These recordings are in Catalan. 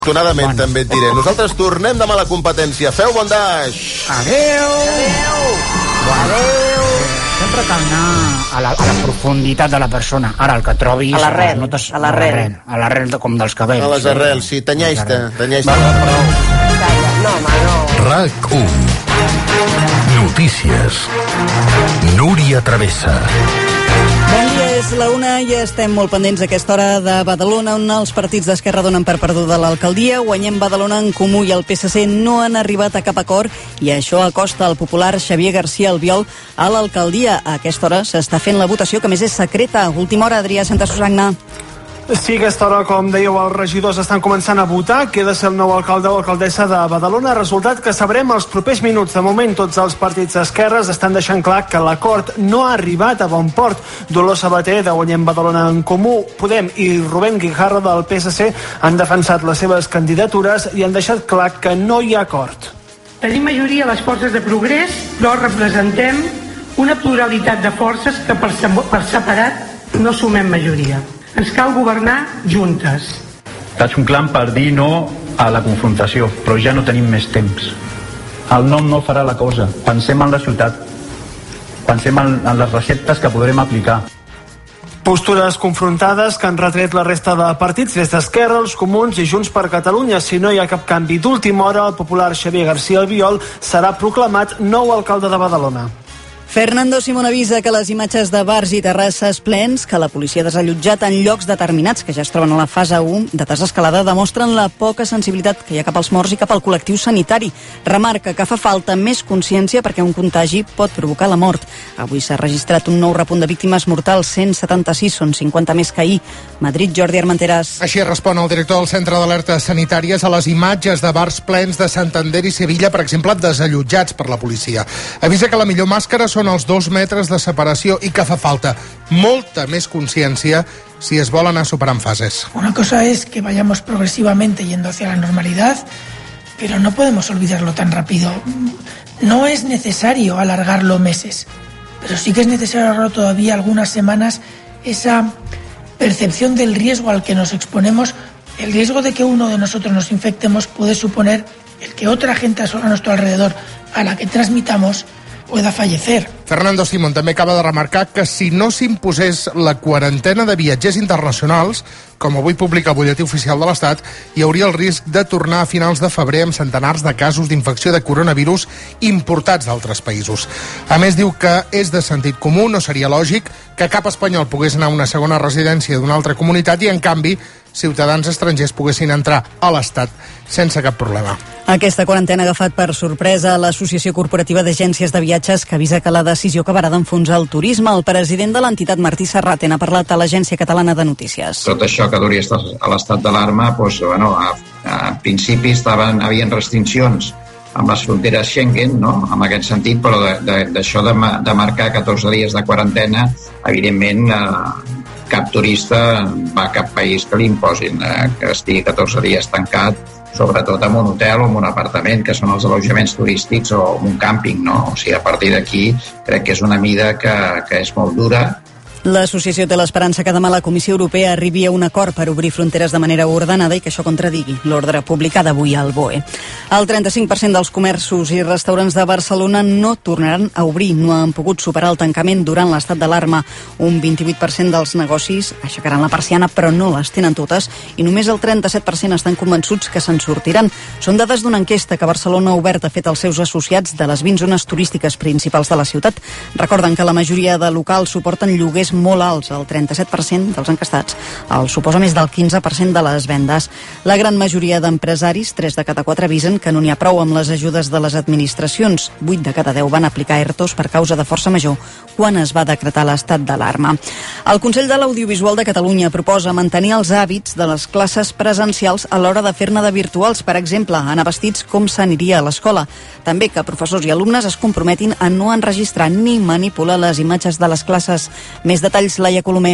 Afortunadament també et diré. Nosaltres tornem demà a la competència. Feu bon daix! Adéu! Adéu! Sempre cal anar a la profunditat de la persona. Ara el que trobis... A l'arrel. A l'arrel com dels cabells. A les arrels, sí. Tanyeix-te. No, home, no. RAC1. Notícies. Núria Travessa. Bon dia, és la 1 i estem molt pendents a aquesta hora de Badalona, on els partits d'Esquerra donen per perduda l'alcaldia. Guanyem Badalona, en Comú i el PSC no han arribat a cap acord i això acosta al popular Xavier García Albiol a l'alcaldia. A aquesta hora s'està fent la votació, que més és secreta. Última hora, Adrià Santasusagna. Sí, a aquesta hora, com dèieu, els regidors estan començant a votar. Queda ser el nou alcalde o alcaldessa de Badalona. Resultat que sabrem els propers minuts. De moment, tots els partits d'esquerres estan deixant clar que l'acord no ha arribat a bon port. Dolors Sabater, de Guanyem Badalona, en Comú, Podem i Rubén Guijarro, del PSC, han defensat les seves candidatures i han deixat clar que no hi ha acord. Tenim majoria a les forces de progrés, però representem una pluralitat de forces que per separat no sumem majoria. Ens cal governar juntes. Faig un clam per dir no a la confrontació, però ja no tenim més temps. El nom no farà la cosa. Pensem en la ciutat. Pensem en les receptes que podrem aplicar. Postures confrontades que han retret la resta de partits des d'Esquerra, els Comuns i Junts per Catalunya. Si no hi ha cap canvi d'última hora, el popular Xavier García Albiol serà proclamat nou alcalde de Badalona. Fernando Simón avisa que les imatges de bars i terrasses plens que la policia ha desallotjat en llocs determinats que ja es troben a la fase 1 de desescalada demostren la poca sensibilitat que hi ha cap als morts i cap al col·lectiu sanitari. Remarca que fa falta més consciència perquè un contagi pot provocar la mort. Avui s'ha registrat un nou repunt de víctimes mortals, 176, són 50 més que ahir. Madrid, Jordi Armenteras. Així respon el director del Centre d'Alertes Sanitàries a les imatges de bars plens de Santander i Sevilla, per exemple, desallotjats per la policia. Avisa que la millor màscara són els 2 metres de separació i que fa falta molta més consciència si es vol anar superant fases. Una cosa es que vayamos progresivamente yendo hacia la normalidad, pero no podemos olvidarlo tan rápido. No es necesario alargarlo meses, pero sí que es necesario alargarlo todavía algunas semanas, esa percepción del riesgo al que nos exponemos. El riesgo de que uno de nosotros nos infectemos puede suponer el que otra gente a nuestro alrededor a la que transmitamos pueda fallecer. Fernando Simón també acaba de remarcar que si no s'imposés la quarantena de viatgers internacionals, com avui publica el butlletí oficial de l'Estat, hi hauria el risc de tornar a finals de febrer amb centenars de casos d'infecció de coronavirus importats d'altres països. A més, diu que és de sentit comú, no seria lògic que cap espanyol pogués anar a una segona residència d'una altra comunitat i, en canvi, ciutadans estrangers poguessin entrar a l'Estat sense cap problema. Aquesta quarantena ha agafat per sorpresa l'Associació Corporativa d'Agències de Viatges, que avisa que la decisió acabarà d'enfonsar el turisme. El president de l'entitat, Martí Serrat, n'ha parlat a l'Agència Catalana de Notícies. Tot això que duria a l'estat d'alarma, a principi havien restriccions amb les fronteres Schengen, no? En aquest sentit, però d'això de marcar 14 dies de quarantena, evidentment cap turista va a cap país que li imposin que estigui 14 dies tancat, sobretot en un hotel o en un apartament, que són els allotjaments turístics, o un càmping, no? O sigui, a partir d'aquí crec que és una mida que és molt dura. L'associació té l'esperança que demà la Comissió Europea arribi a un acord per obrir fronteres de manera ordenada i que això contradigui l'ordre publicada avui al BOE. El 35% dels comerços i restaurants de Barcelona no tornaran a obrir, no han pogut superar el tancament durant l'estat d'alarma. Un 28% dels negocis aixecaran la persiana, però no les tenen totes, i només el 37% estan convençuts que se'n sortiran. Són dades d'una enquesta que Barcelona Obert ha fet als seus associats de les 20 zones turístiques principals de la ciutat. Recorden que la majoria de locals suporten lloguers molt alts, el 37% dels encastats el suposa més del 15% de les vendes. La gran majoria d'empresaris, 3 de cada 4, avisen que no n'hi ha prou amb les ajudes de les administracions. 8 de cada 10 van aplicar ERTOs per causa de força major quan es va decretar l'estat d'alarma. El Consell de l'Audiovisual de Catalunya proposa mantenir els hàbits de les classes presencials a l'hora de fer-ne de virtuals, per exemple, anar vestits com s'aniria a l'escola. També que professors i alumnes es comprometin a no enregistrar ni manipular les imatges de les classes. Més detalls, Laia Colomer.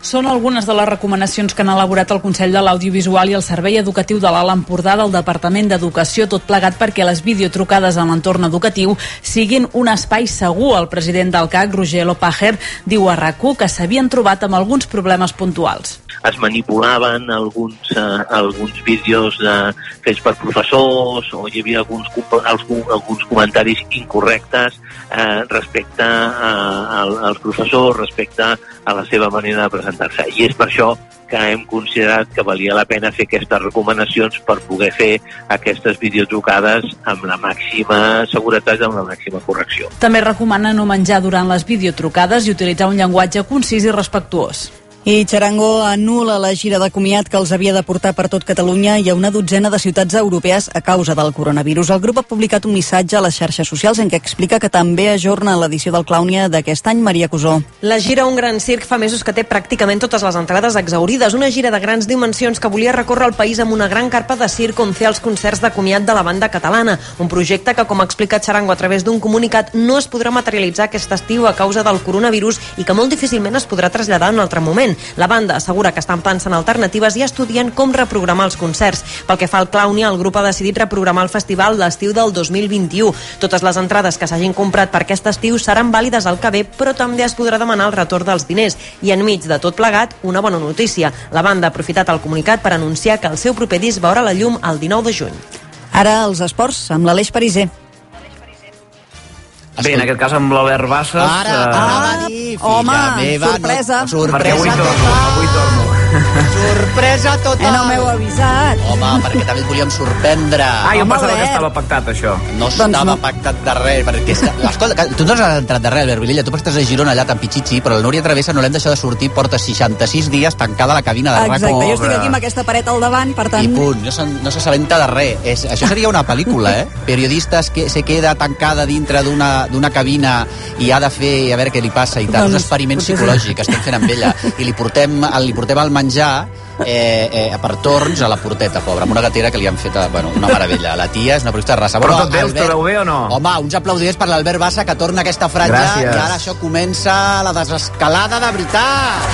Són algunes de les recomanacions que han elaborat el Consell de l'Audiovisual i el Servei Educatiu de l'Alt Empordà del Departament d'Educació, tot plegat perquè les videotrucades en l'entorn educatiu siguin un espai segur. El president del CAC, Roger Lopager, diu a RAC1 que s'havien trobat amb alguns problemes puntuals. Es manipulaven alguns vídeos fets per professors, o hi havia alguns comentaris incorrectes respecte als professors, respecte a la seva manera de presentar-se. I és per això que hem considerat que valia la pena fer aquestes recomanacions per poder fer aquestes videotrucades amb la màxima seguretat i amb la màxima correcció. També recomana no menjar durant les videotrucades i utilitzar un llenguatge concís i respectuós. I Txarango anul·la la gira de comiat que els havia de portar per tot Catalunya i a una dotzena de ciutats europees a causa del coronavirus. El grup ha publicat un missatge a les xarxes socials en què explica que també ajorna l'edició del Clownia d'aquest any. Maria Cusó. La gira Un Gran Circ fa mesos que té pràcticament totes les entrades exhaurides. Una gira de grans dimensions que volia recórrer el país amb una gran carpa de circ on fer els concerts de comiat de la banda catalana. Un projecte que, com ha explicat Txarango a través d'un comunicat, no es podrà materialitzar aquest estiu a causa del coronavirus i que molt difícilment es podrà traslladar en un altre moment. La banda assegura que estan pensant alternatives i estudien com reprogramar els concerts. Pel que fa al Clownia, el grup ha decidit reprogramar el festival l'estiu del 2021. Totes les entrades que s'hagin comprat per aquest estiu seran vàlides al que ve, però també es podrà demanar el retorn dels diners. I enmig de tot plegat, una bona notícia. La banda ha aprofitat el comunicat per anunciar que el seu proper disc veurà la llum el 19 de juny. Ara els esports amb l'Aleix Pariser. Bé, en aquest cas amb l'Albert Bassas... Ara, home, meva, sorpresa. No, sorpresa avui torno. Sorpresa total. No m'heu avisat. Home, perquè també et volíem sorprendre. Jo pensava que estava pactat, això. No estava pactat de res, perquè... Escolta, tu no has entrat de res, Albert Vilella, tu estàs a Girona allà tan pitxitxi, però la Núria Travessa no l'hem deixat de sortir, porta 66 dies tancada a la cabina de RAC1. Exacte, jo estic aquí amb aquesta paret al davant, per tant... I punt, no s'assabenta de res. Això seria una pel·lícula, eh? Periodistes que se queda tancada dintre d'una cabina i ha de fer, a veure què li passa i tal, un experiment psicològic que estem fent amb ella, i li portem el menjar per torns a la porteta, pobra, amb una gatera que li han fet, una meravella. La tia és una periodista de raça. Però tot bé, us trobeu bé o no? Home, uns aplaudiments per l'Albert Bassa, que torna a aquesta franja. Gràcies. I ara això comença la desescalada de veritat.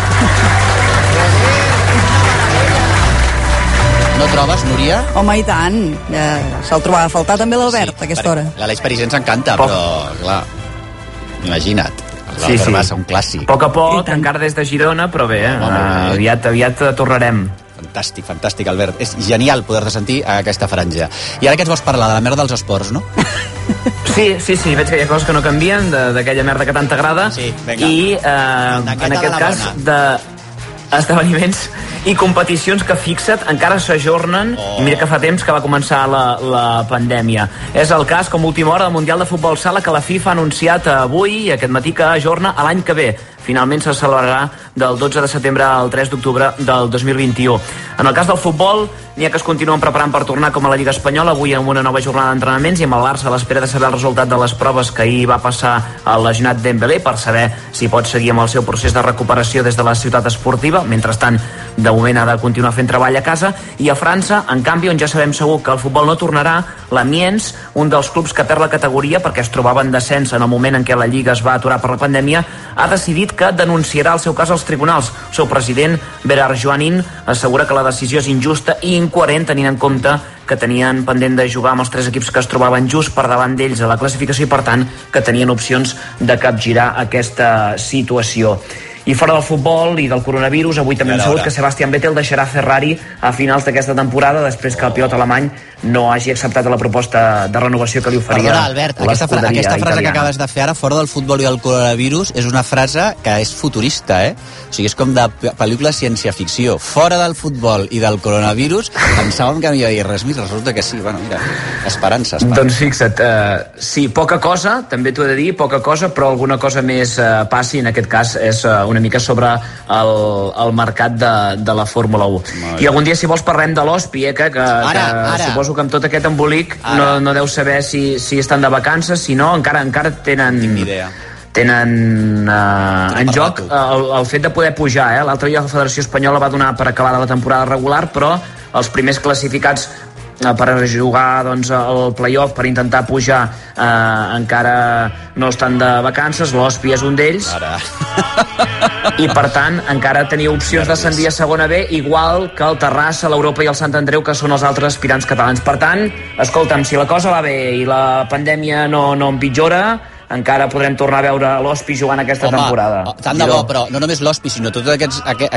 No trobes, Núria? Home, i tant. Se'l trobava a faltar també l'Albert a aquesta hora. L'Aleix Pariser ens encanta, però, clar, imagina't. Sí. Massa, un clàssic. A poc a poc, encara des de Girona, però bé, aviat tornarem. Fantàstic, Albert. És genial poder-te sentir a aquesta franja. I ara que ens vols parlar de la merda dels esports, no? Sí, veig que hi ha coses que no canvien d'aquella merda que tant t'agrada. Sí, vinga. I en aquest cas d'esdeveniments i competicions que, fixa't, encara s'ajornen. I mira que fa temps que va començar la pandèmia. És el cas, com a última hora, del Mundial de Futbol Sala, que la FIFA ha anunciat avui, aquest matí, que ajorna a l'any que ve. Finalment se celebrarà del 12 de setembre al 3 d'octubre del 2021. En el cas del futbol, n'hi ha que es continuen preparant per tornar com a la Lliga Espanyola, avui amb una nova jornada d'entrenaments i amb el Barça a l'espera de saber el resultat de les proves que ahir va passar al lesionat Dembélé per saber si pot seguir amb el seu procés de recuperació des de la ciutat esportiva. Mentrestant, de moment ha de continuar fent treball a casa. I a França, en canvi, on ja sabem segur que el futbol no tornarà, l'Amiens, un dels clubs que perd la categoria perquè es trobava en descens en el moment en què la Lliga es va aturar per la pandèmia, ha decidit que denunciarà el seu cas als tribunals. El seu president, Bernard Joanin, assegura que la decisió és injusta i incoherent tenint en compte que tenien pendent de jugar amb els 3 equips que es trobaven just per davant d'ells a la classificació i, per tant, que tenien opcions de capgirar aquesta situació. I fora del futbol i del coronavirus, avui també hem sabut que Sebastian Vettel deixarà Ferrari a finals d'aquesta temporada després que el pilot alemany no hagi acceptat la proposta de renovació que li oferia. Perdona, Albert, aquesta frase que acabes de fer ara, fora del futbol i del coronavirus, és una frase que és futurista, eh? O sigui, és com de pel·lícula ciència-ficció. Fora del futbol i del coronavirus, pensàvem que no hi havia res més, resulta que sí. Bueno, mira, esperança. Doncs fixa't, sí, poca cosa, també t'ho he de dir, poca cosa, però alguna cosa més passi, en aquest cas és una mica sobre el mercat de la Fórmula 1. I algun dia, si vols, parlem de l'Ospi, que suposo que amb tot aquest embolic no deu saber si estan de vacances, si no, encara tenen en joc el fet de poder pujar. L'altre dia la Federació Espanyola va donar per acabada la temporada regular, però els primers classificats jugar doncs, el play-off, per intentar pujar, encara no estan de vacances. L'Hospi és un d'ells i per tant encara tenia opcions d'ascendir a segona B, igual que el Terrassa, l'Europa i el Sant Andreu, que són els altres aspirants catalans. Per tant, escolta'm, si la cosa va bé i la pandèmia no empitjora, encara podrem tornar a veure l'Hospi jugant aquesta temporada. Tant de bo, però no només l'Hospi, sinó tots aquests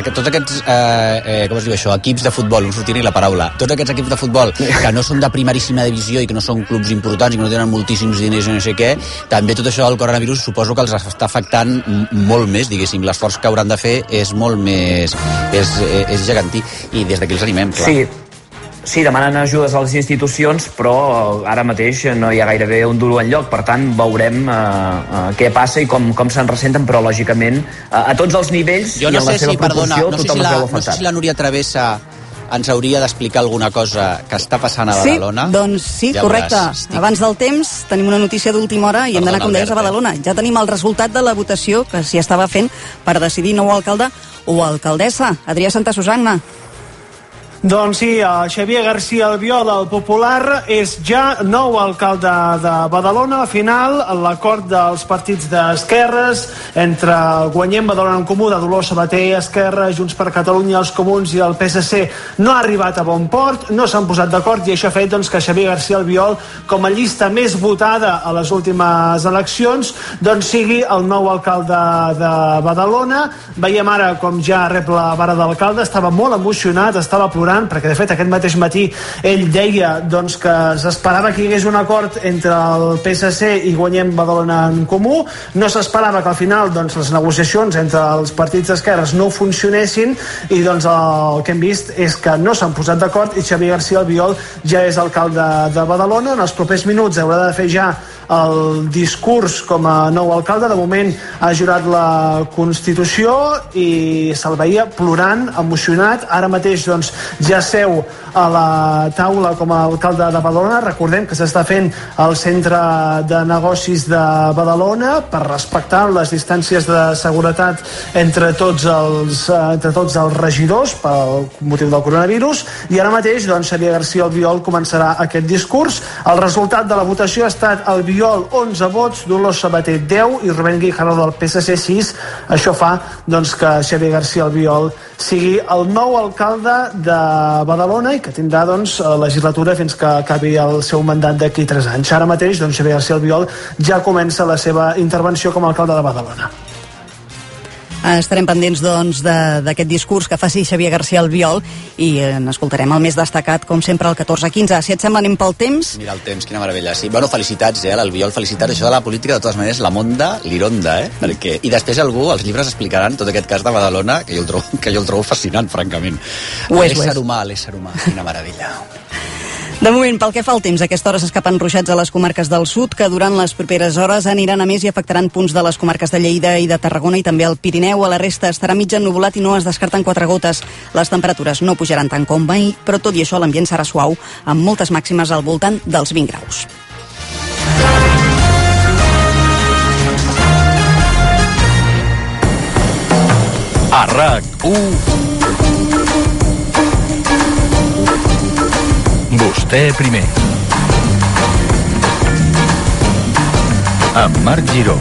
com es diu això, equips de futbol, no sortirà ni la paraula, tots aquests equips de futbol que no són de primeríssima divisió i que no són clubs importants i que no tenen moltíssims diners i no sé què, també tot això del coronavirus suposo que els està afectant molt més, diguéssim, l'esforç que hauran de fer és molt més, és gegantí, i des d'aquí els animem, clar. Sí, demanen ajudes a les institucions, però ara mateix no hi ha gairebé un duro enlloc. Per tant, veurem què passa i com se'n ressenten, però lògicament a tots els nivells i en la seva proporció tothom es veu afectat. No sé si la Núria Travessa ens hauria d'explicar alguna cosa que està passant a Badalona. Sí, doncs sí, ja correcte. Abans del temps tenim una notícia d'última hora i hem d'anar, com deies, a Badalona. Ja tenim el resultat de la votació que s'hi estava fent per decidir nou alcalde o alcaldessa. Adrià Santa Susanna. Doncs sí, Xavier García Albiol, el popular, és ja nou alcalde de Badalona. Al final, l'acord dels partits d'esquerres entre el Guanyem Badalona en Comú de Dolors Sabater, Esquerra, Junts per Catalunya, els Comuns i el PSC no ha arribat a bon port, no s'han posat d'acord i això ha fet que Xavier García Albiol, com a llista més votada a les últimes eleccions, doncs sigui el nou alcalde de Badalona. Veiem ara com ja rep la vara d'alcalde, estava molt emocionat, estava plorant, perquè de fet aquest mateix matí ell deia doncs, que s'esperava que hi hagués un acord entre el PSC i Guanyem Badalona en Comú. No s'esperava que al final doncs, les negociacions entre els partits d'esquerres no funcionessin i doncs, el que hem vist és que no s'han posat d'acord i Xavier García Albiol ja és alcalde de Badalona. En els propers minuts haurà de fer ja el discurs com a nou alcalde. De moment ha jurat la Constitució i se'l veia plorant, emocionat. Ara mateix doncs, ja seu a la taula com a alcalde de Badalona. Recordem que s'està fent al centre de negocis de Badalona per respectar les distàncies de seguretat entre tots els regidors pel motiu del coronavirus, i ara mateix doncs, Xavier García Albiol començarà aquest discurs. El resultat de la votació ha estat Albiol 11 vots, Dolors Sabater 10 i Rubén Guijarro del PSC 6. Això fa doncs, que Xavier García Albiol sigui el nou alcalde de Badalona i que tindrà doncs, legislatura fins que acabi el seu mandat d'aquí 3 anys. Ara mateix doncs, Xavier García Albiol ja comença la seva intervenció com a alcalde de Badalona. Estarem pendents doncs, d'aquest discurs que faci Xavier García Albiol i n'escoltarem el més destacat, com sempre, el 14-15. Si et sembla, anem pel temps. Mira el temps, quina meravella. Sí. Bueno, felicitats, l'Albiol, felicitats. Això de la política, de totes maneres, la monda, l'ironda, Perquè... I després els llibres explicaran tot aquest cas de Badalona, que jo el trobo fascinant, francament. L'ésser humà, quina meravella. De moment, pel que fa al temps, a aquesta hora s'escapen ruixats a les comarques del sud, que durant les properes hores aniran a més i afectaran punts de les comarques de Lleida i de Tarragona i també al Pirineu. A la resta estarà mig ennuvolat i no es descarten 4 gotes. Les temperatures no pujaran tant com ahir, però tot i això l'ambient serà suau, amb moltes màximes al voltant dels 20 graus. A RAC1 Vostè primer. Amb Marc Giró.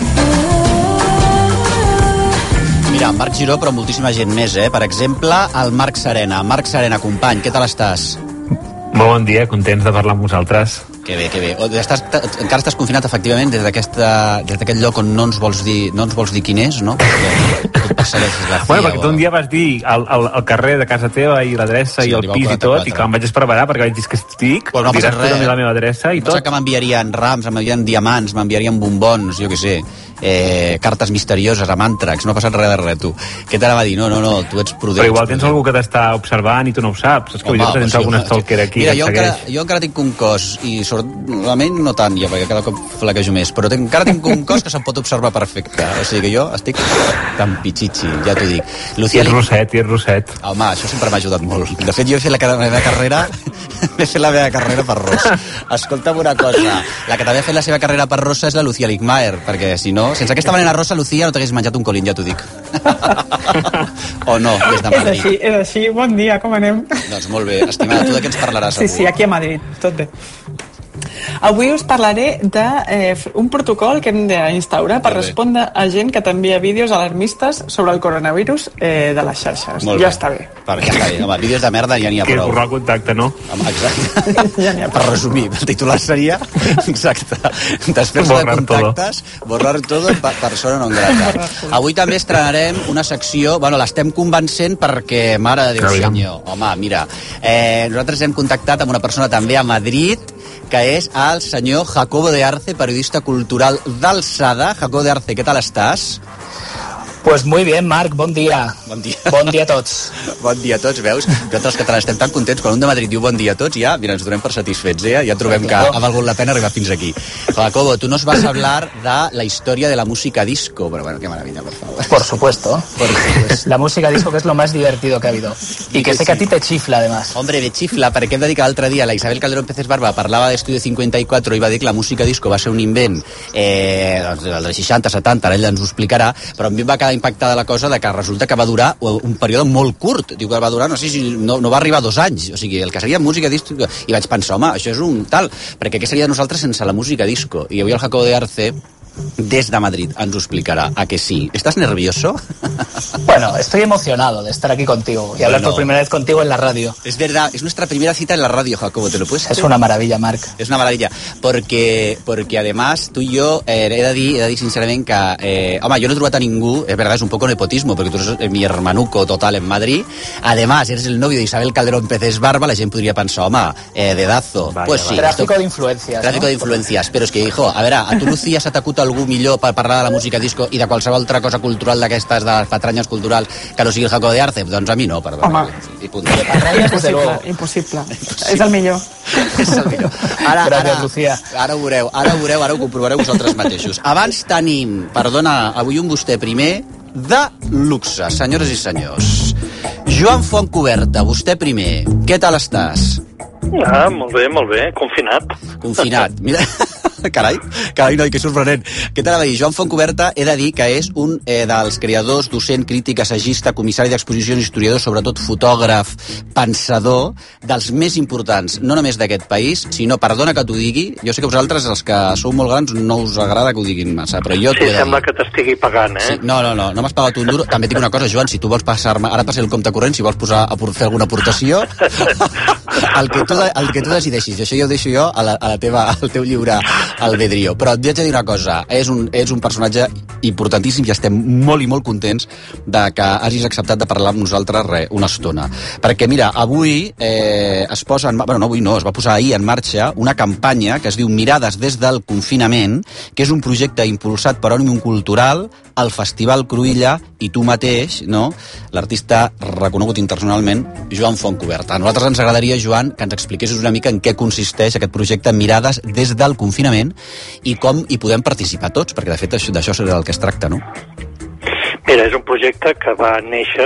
Mira, Marc Giró, però moltíssima gent més, Per exemple, el Marc Serena. Marc Serena, company, què tal estàs? Molt bon dia, contents de parlar amb vosaltres. Que bé, que bé. Encara estàs confinat, efectivament, des d'aquest lloc on no ens vols dir quin és, no? Bueno, perquè tu un dia vas dir el carrer de casa teva i l'adreça i el pis i tot, i que em vaig esperar perquè vaig dir que estic, diràs tu també la meva adreça i tot. Que m'enviarien rams, m'enviarien diamants, m'enviarien bombons, jo què sé, cartes misterioses amb àntrax, no ha passat res de res, tu. Què t'anava a dir? No, tu ets prudent. Però igual tens algú que t'està observant i tu no ho saps. És que jo tens alguna stalker aquí que et segueix. Jo encara tinc un cos, i segurament no tant, ja, perquè cada cop flaquejo més, però encara tinc un cos que se'm pot observar perfecte. O sigui que jo estic tan pitxitxi, ja t'ho dic. I és rosset. Home, això sempre m'ha ajudat molt. De fet, jo he fet la meva carrera per Ros. Escolta'm una cosa, la que també ha fet la seva carrera per Rosa és la Lucía Ligmaer, perquè si no no? Sense aquesta melena rosa, Lucía, no t'hagués menjat un colín, ja t'ho dic. O no, des de Madrid. És així. Bon dia, com anem? Doncs molt bé. Estimada, tu de què ens parlaràs avui? Sí, aquí a Madrid, tot bé. Avui us parlaré d'un protocol que hem d'instaurar per respondre a gent que t'envia vídeos alarmistes sobre el coronavirus de les xarxes. Ja està bé. Ja està bé. Home, vídeos de merda ja n'hi ha prou. Que borrar el contacte, no? Exacte. Per resumir, el titular seria... Exacte. Després de contactes, borrar todo, persona non grata. Avui també estrenarem una secció... Bueno, l'estem convencent perquè, mare de Déu senyor, home, mira, nosaltres hem contactat amb una persona també a Madrid, que és el senyor Jacobo de Arce, periodista cultural d'Alçada. Jacobo de Arce, què tal estàs? Pues muy bien, Marc, bon dia. Bon dia. Bon dia a tots. Bon dia a tots, veus? Nosaltres els catalans estem tan contents, quan un de Madrid diu bon dia a tots, ja, mira, ens donem per satisfets, ja trobem que ha valgut la pena arribar fins aquí. Jacobo, tú nos vas a hablar de la historia de la música disco, pero bueno, qué maravilla, por favor. Por supuesto. Pues la música disco, que es lo más divertido que ha habido. Y que sé que a ti te chifla, además. Hombre, me chifla, perquè hem de dir que l'altre dia la Isabel Calderón Pérez Barba parlava d'Estudio 54 i va dir que la música disco va ser un invent dels 60, 70, ara ella ens ho explicarà, però a mi em va quedar impactada la cosa de que resulta que va durar un període molt curt. Diu que va durar, no sé si no va arribar a 2 anys. O sigui, el que seria música disco... I vaig pensar, home, això és un tal... Perquè què seria de nosaltres sense la música disco? I avui el Jacobo de Arce, des de Madrid, ens ho explicarà. ¿A que sí? ¿Estás nervioso? Bueno, estoy emocionado de estar aquí contigo y hablar por primera vez contigo en la radio. Es verdad, es nuestra primera cita en la radio, Jacobo, ¿te lo puedes hacer? Es una maravilla, Marc. Es una maravilla, porque además tú y yo he de dir sincerament que, home, yo no he trobat a ningú, es verdad, es un poco nepotismo, porque tú eres mi hermanuco total en Madrid, además eres el novio de Isabel Calderón Pérez Barba, la gent podria pensar, home, dedazo. Vaya, pues sí. Tráfico de influencias. Tráfico de influencias, però és que, hijo, a veure, a tu, Lucía, s'ha t'acut algú millor per parlar de la música disco i de qualsevol altra cosa cultural d'aquestes, de les patranyes culturals, que no sigui el Jacobo de Arce? Doncs a mi no, perdó. Home, impossible. És el millor. És el millor. Gràcies, Lucía. Ara ho veureu, ara ho comprovareu vosaltres mateixos. Abans tenim, perdona, avui un vostè primer, de luxe, senyores i senyors. Joan Fontcuberta, vostè primer. Què tal estàs? Ah, molt bé, confinat. Confinat, mira... Carai, noi, que sorprenent. Què t'anava a dir? Joan Fontcuberta, he de dir que és un dels creadors, docent, crític, assagista, comissari d'exposicions, historiador, sobretot fotògraf, pensador, dels més importants, no només d'aquest país, sinó, perdona que t'ho digui, jo sé que vosaltres, els que sou molt grans, no us agrada que ho diguin massa, però jo t'ho he de dir. Sembla que t'estigui pagant, eh? Sí, no m'has pagat un duro. També tinc una cosa, Joan, si tu vols passar-me, ara passaré el compte corrent, si vols fer alguna aportació, el que tu decideixis, això ja ho deixo jo al teu lliure albedrío. Però et vaig a dir una cosa, és un personatge importantíssim i estem molt i molt contents de que hagis acceptat de parlar amb nosaltres una estona. Perquè mira, avui es va posar ahir en marxa una campanya que es diu Mirades des del confinament, que és un projecte impulsat per Òmnium Cultural, el Festival Cruïlla i tu mateix, no? L'artista reconegut internacionalment, Joan Fontcuberta. A nosaltres ens agradaria, Joan, que ens expliquessis una mica en què consisteix aquest projecte Mirades des del confinament i com hi podem participar tots, perquè de fet d'això serà el que es tracta, no? Mira, és un projecte que va néixer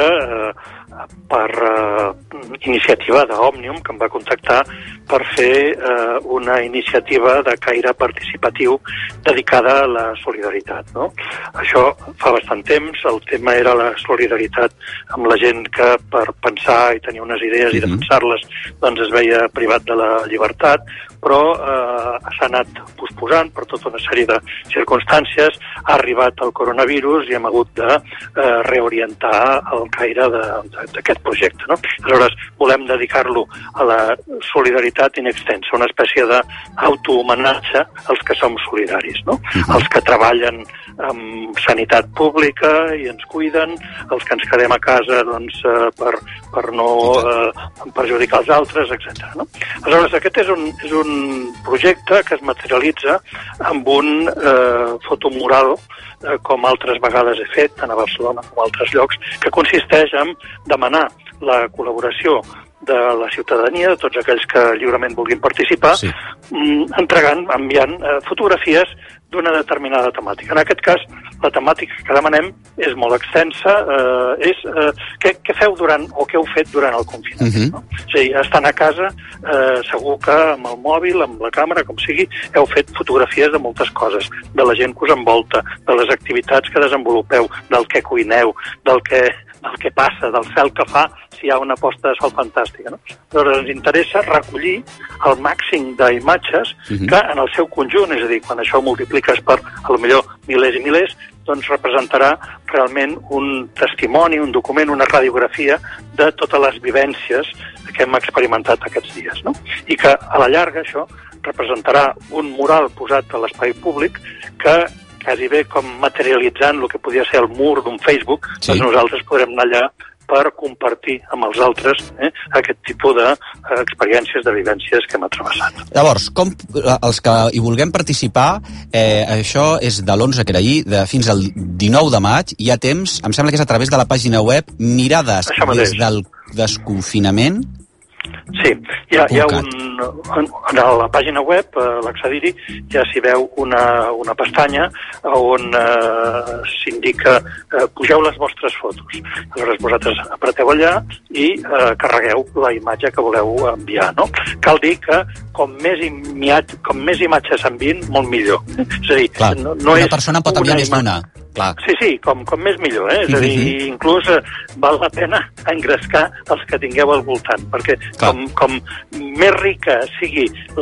per iniciativa d'Òmnium, que em va contactar per fer una iniciativa de caire participatiu dedicada a la solidaritat, no? Això fa bastant temps, el tema era la solidaritat amb la gent que per pensar i tenir unes idees i defensar-les doncs es veia privat de la llibertat, però s'ha anat posposant per tota una sèrie de circumstàncies, ha arribat el coronavirus i hem hagut de reorientar el caire d'aquest projecte, no? Aleshores, volem dedicar-lo a la solidaritat in extensa, una espècie d'autohomenatge als que som solidaris, no? Els que treballen amb sanitat pública i ens cuiden, els que ens quedem a casa doncs, per no perjudicar els altres, etc. No? Aleshores, aquest és un projecte que es materialitza amb un fotomural, com altres vegades he fet, tant a Barcelona com a altres llocs, que consisteix en demanar la col·laboració de la ciutadania, de tots aquells que lliurement vulguin participar, enviant fotografies d'una determinada temàtica. En aquest cas, la temàtica que demanem és molt extensa, és què feu durant, o què heu fet durant el confinament. No? És a dir, estant a casa, segur que amb el mòbil, amb la càmera, com sigui, heu fet fotografies de moltes coses, de la gent que us envolta, de les activitats que desenvolupeu, del que cuineu, del que passa, del cel que fa, si hi ha una posta de sol fantàstica. No? Llavors ens interessa recollir el màxim d'imatges que en el seu conjunt, és a dir, quan això ho multipliques per, potser, milers i milers, doncs representarà realment un testimoni, un document, una radiografia de totes les vivències que hem experimentat aquests dies. No? I que a la llarga això representarà un mural posat a l'espai públic que quasi bé com materialitzant el que podia ser el mur d'un Facebook, doncs nosaltres podrem anar allà per compartir amb els altres aquest tipus d'experiències, de vivències que hem atravessat. Llavors, els que hi vulguem participar, això és de l'11, que era ahir, fins al 19 de maig, hi ha temps, em sembla que és a través de la pàgina web Mirades des del desconfinament. Sí, hi ha a la pàgina web, l'accedir-hi, ja s'hi veu una pestanya on s'indica pugeu les vostres fotos. Aleshores vosaltres apreteu allà i carregueu la imatge que voleu enviar. No? Cal dir que com més imatges s'envien, molt millor. És a dir, una persona pot enviar més d'una. Sí, com més millor. És a dir, inclús val la pena engrescar els que tingueu al voltant, perquè com més rica sigui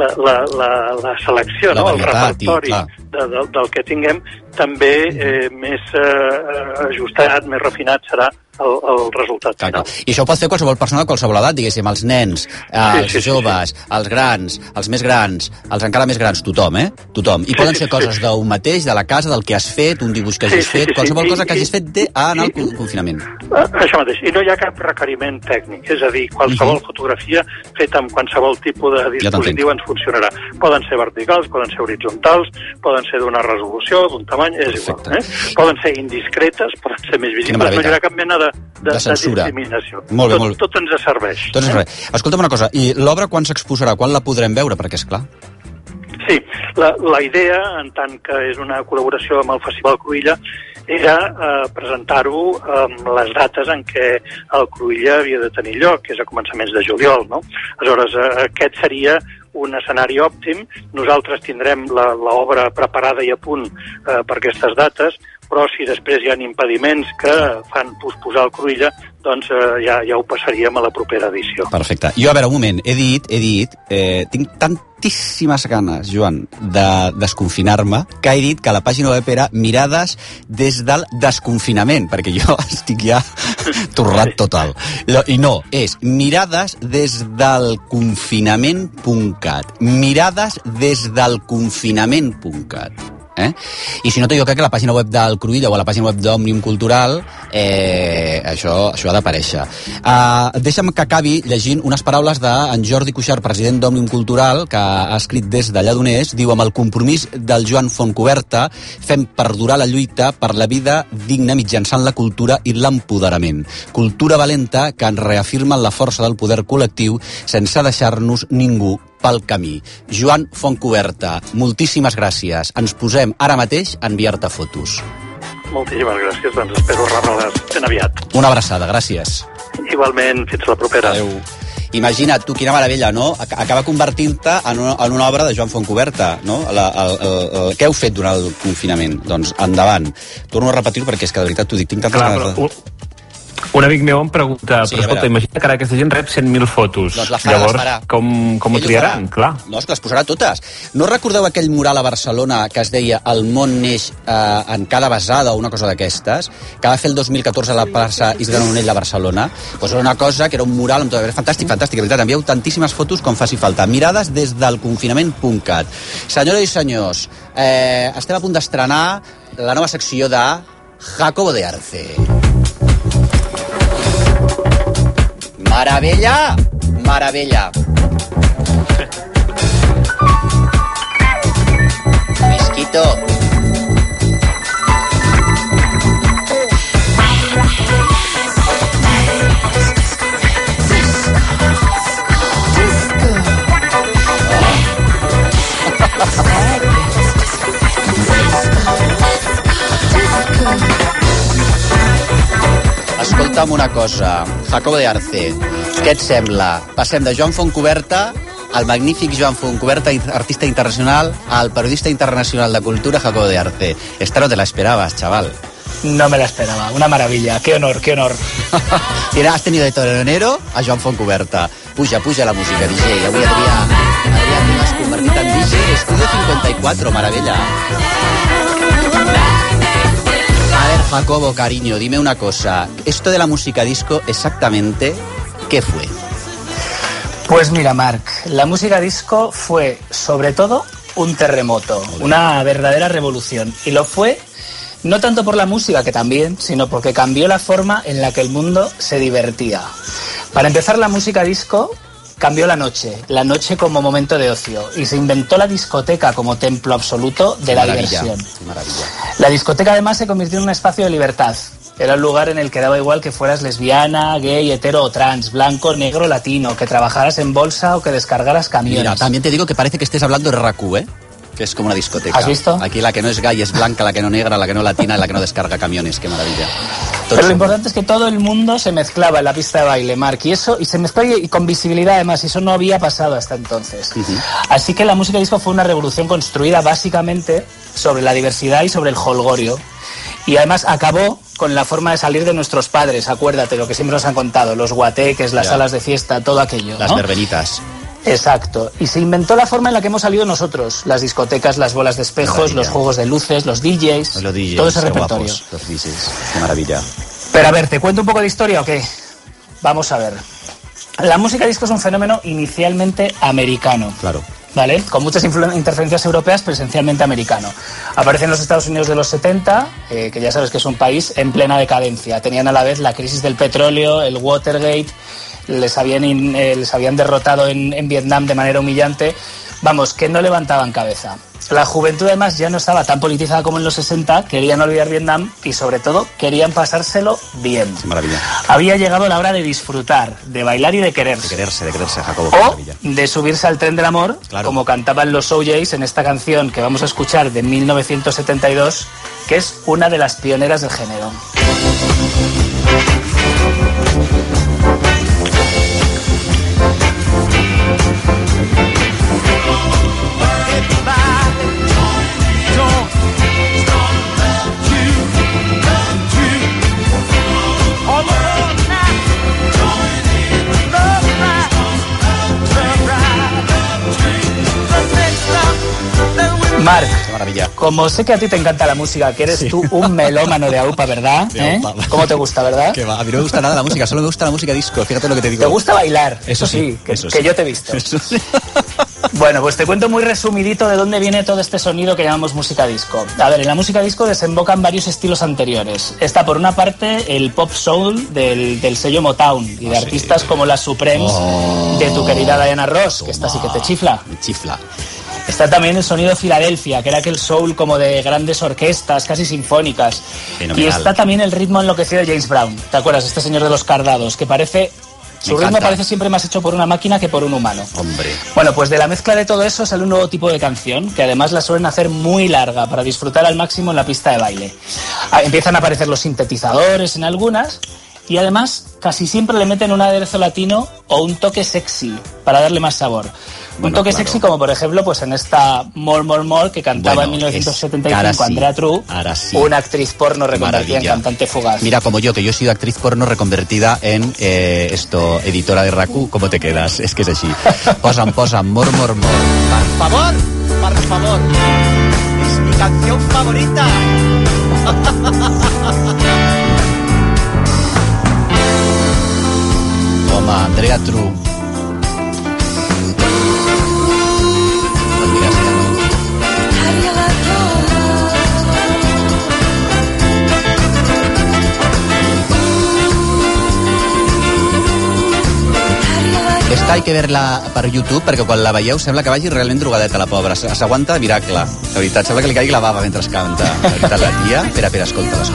la selecció, el repertori del que tinguem, també més ajustat, més refinat serà el resultat final. I això ho pot fer qualsevol persona de qualsevol edat, diguéssim, els nens, els joves, els grans, els més grans, els encara més grans, tothom, Tothom. I poden ser coses d'un mateix, de la casa, del que has fet, un dibuix que hagis fet, qualsevol cosa que hagis fet en el confinament. Això mateix. I no hi ha cap requeriment tècnic, és a dir, qualsevol fotografia feta amb qualsevol tipus de dispositiu ens funcionarà. Poden ser verticals, poden ser horitzontals, poden ser d'una resolució, d'un tamany, és igual. Poden ser indiscretes, poden ser més visibles, no hi haurà cap mena de censura. Discriminació. Tot ens serveix. Escolta'm una cosa, i l'obra quan s'exposarà? Quan la podrem veure? Perquè, és clar. Sí, la idea, en tant que és una col·laboració amb el Festival Cruïlla, era presentar-ho amb les dates en què el Cruïlla havia de tenir lloc, que és a començaments de juliol, no? Aleshores, aquest seria un escenari òptim. Nosaltres tindrem l'obra preparada i a punt per aquestes dates, però si després hi ha impediments que fan posposar el Cruïlla, doncs ja ho passaríem a la propera edició. Perfecte. Jo, a veure, un moment, he dit, tinc tantíssimes ganes, Joan, de desconfinar-me, que he dit que la pàgina web era Mirades des del desconfinament, perquè jo estic ja torrat total. I no, és Mirades des del confinament.cat. Mirades des del confinament.cat. I si no, jo crec que la pàgina web del Cruïlla o a la pàgina web d'Òmnium Cultural això ha d'aparèixer. Deixa'm que acabi llegint unes paraules d'en Jordi Cuixart, president d'Òmnium Cultural, que ha escrit des d'allà d'on és. Diu: amb el compromís del Joan Fontcuberta fem perdurar la lluita per la vida digna mitjançant la cultura i l'empoderament. Cultura valenta que ens reafirma la força del poder col·lectiu sense deixar-nos ningú pel camí. Joan Fontcuberta, moltíssimes gràcies. Ens posem ara mateix a enviar-te fotos. Moltíssimes gràcies, doncs espero rebre-les ben aviat. Una abraçada, gràcies. Igualment, fins la propera. Adéu. Imagina't, tu, quina meravella, no? Acaba convertint-te en una obra de Joan Fontcuberta, no? Què heu fet durant el confinament? Doncs endavant. Torno a repetir-ho perquè és que de veritat t'ho dic, tinc tantes ganes. Un amic meu em pregunta, però escolta, imagina que ara aquesta gent rep 100.000 fotos. Doncs llavors, com ho triaran? Clar. No, és que les posarà totes. No recordeu aquell mural a Barcelona que es deia El món neix en cada besada o una cosa d'aquestes, que va fer el 2014 a la plaça Isidre Nonell de Barcelona? Doncs era una cosa que era un mural amb tot. Fantàstic, de veritat. Envieu tantíssimes fotos com faci falta. Mirades des del confinament.cat. Senyores i senyors, estem a punt d'estrenar la nova secció de Jacobo de Arce. Maravilla, maravilla. Whisquito. escolta'm una cosa, Jacobo de Arce, què et sembla? Passem de Joan Fontcuberta, el magnífic Joan Fontcuberta, artista internacional, al periodista internacional de cultura, Jacobo de Arce. Esta no te la esperabas, chaval. No me la esperaba, una maravilla, qué honor, qué honor. Mira, has tenido de torero a Joan Fontcuberta. Puja la música, DJ. Avui Adrià t'has convertit en DJ Estudio 54, meravella. A ver, Jacobo, cariño, dime una cosa. Esto de la música disco, exactamente, ¿qué fue? Pues mira, Marc, la música disco fue, sobre todo, un terremoto, una verdadera revolución. Y lo fue no tanto por la música, que también, sino porque cambió la forma en la que el mundo se divertía. Para empezar, la música disco cambió la noche como momento de ocio, y se inventó la discoteca como templo absoluto de la diversión. Maravilla. La discoteca además se convirtió en un espacio de libertad. Era un lugar en el que daba igual que fueras lesbiana, gay, hetero o trans, blanco, negro, latino, que trabajaras en bolsa o que descargaras camiones. Mira, también te digo que parece que estés hablando de RAC1, ¿eh? Que es como una discoteca. ¿Has visto? Aquí la que no es gay es blanca, la que no negra, la que no latina y la que no descarga camiones. Qué maravilla. Pero lo importante es que todo el mundo se mezclaba en la pista de baile, Marc, y se mezcló y con visibilidad además, y eso no había pasado hasta entonces. Así que la música disco fue una revolución construida básicamente sobre la diversidad y sobre el jolgorio. Y además acabó con la forma de salir de nuestros padres, acuérdate, lo que siempre nos han contado, los guateques, las salas de fiesta, todo aquello, las verbenitas. Exacto. Y se inventó la forma en la que hemos salido nosotros. Las discotecas, las bolas de espejos, maravilla. Los juegos de luces, los DJs, todo ese repertorio. Guapos, los DJs. Qué maravilla. Pero a ver, ¿te cuento un poco de historia o qué? Vamos a ver. La música disco es un fenómeno inicialmente americano. Claro. ¿Vale? Con muchas interferencias europeas, pero esencialmente americano. Aparece en los Estados Unidos de los 70, que ya sabes que es un país en plena decadencia. Tenían a la vez la crisis del petróleo, el Watergate, les habían derrotado en Vietnam de manera humillante. Vamos, que no levantaban cabeza. La juventud además ya no estaba tan politizada como en los 60, querían olvidar Vietnam y sobre todo querían pasárselo bien. Sí, maravilla. Había llegado la hora de disfrutar, de bailar y de quererse. De quererse, Jacobo. O de subirse al tren del amor, claro, como cantaban los OJs en esta canción que vamos a escuchar de 1972, que es una de las pioneras del género. Marc, como sé que a ti te encanta la música, que eres tú un melómano de AUPA, ¿verdad? ¿Cómo te gusta, verdad? Que va, a mí no me gusta nada la música, solo me gusta la música disco, fíjate lo que te digo. ¿Te gusta bailar? Eso sí, que yo te he visto. Eso sí. Bueno, pues te cuento muy resumidito de dónde viene todo este sonido que llamamos música disco. A ver, en la música disco desembocan varios estilos anteriores. Está por una parte el pop soul del sello Motown y de artistas como las Supremes de tu querida Diana Ross, que esta sí que te chifla. Me chifla. Está también el sonido de Filadelfia, que era aquel soul como de grandes orquestas, casi sinfónicas. Fenomenal. Y está también el ritmo enloquecido de James Brown. ¿Te acuerdas? Este señor de los cardados, que parece... Su ritmo parece siempre más hecho por una máquina que por un humano. Hombre. Bueno, pues de la mezcla de todo eso sale un nuevo tipo de canción, que además la suelen hacer muy larga para disfrutar al máximo en la pista de baile. Empiezan a aparecer los sintetizadores en algunas... Y además, casi siempre le meten un aderezo latino o un toque sexy para darle más sabor. Un toque sexy como, por ejemplo, pues en esta More, More, More que cantaba en 1975 Andrea True, una actriz porno reconvertida en cantante fugaz. Mira, como yo, que yo he sido actriz porno reconvertida en editora de RAC1, ¿cómo te quedas? Es que es así. Posa'm, More, More, More. Por favor. Es mi canción favorita. Home, Andrea True. Esta hay que ver-la per YouTube, perquè quan la veieu sembla que vagi realment drogadeta, la pobra. S'aguanta de miracle. La veritat, sembla que li caigui la bava mentre canta. La veritat, la tia... Espera, escolta.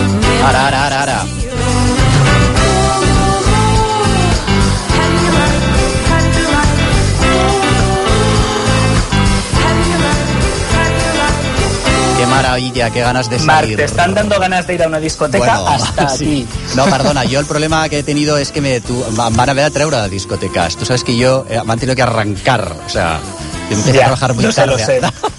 Ara. maravilla, qué ganas de salir. Marc, te están dando ganas de ir a una discoteca hasta aquí. No, perdona, yo el problema que he tenido es que em van a ver a treure de discotecas. Tú sabes que yo me han tenido que arrancar, o sea, yo empecé a trabajar muy tarde. Lo sé.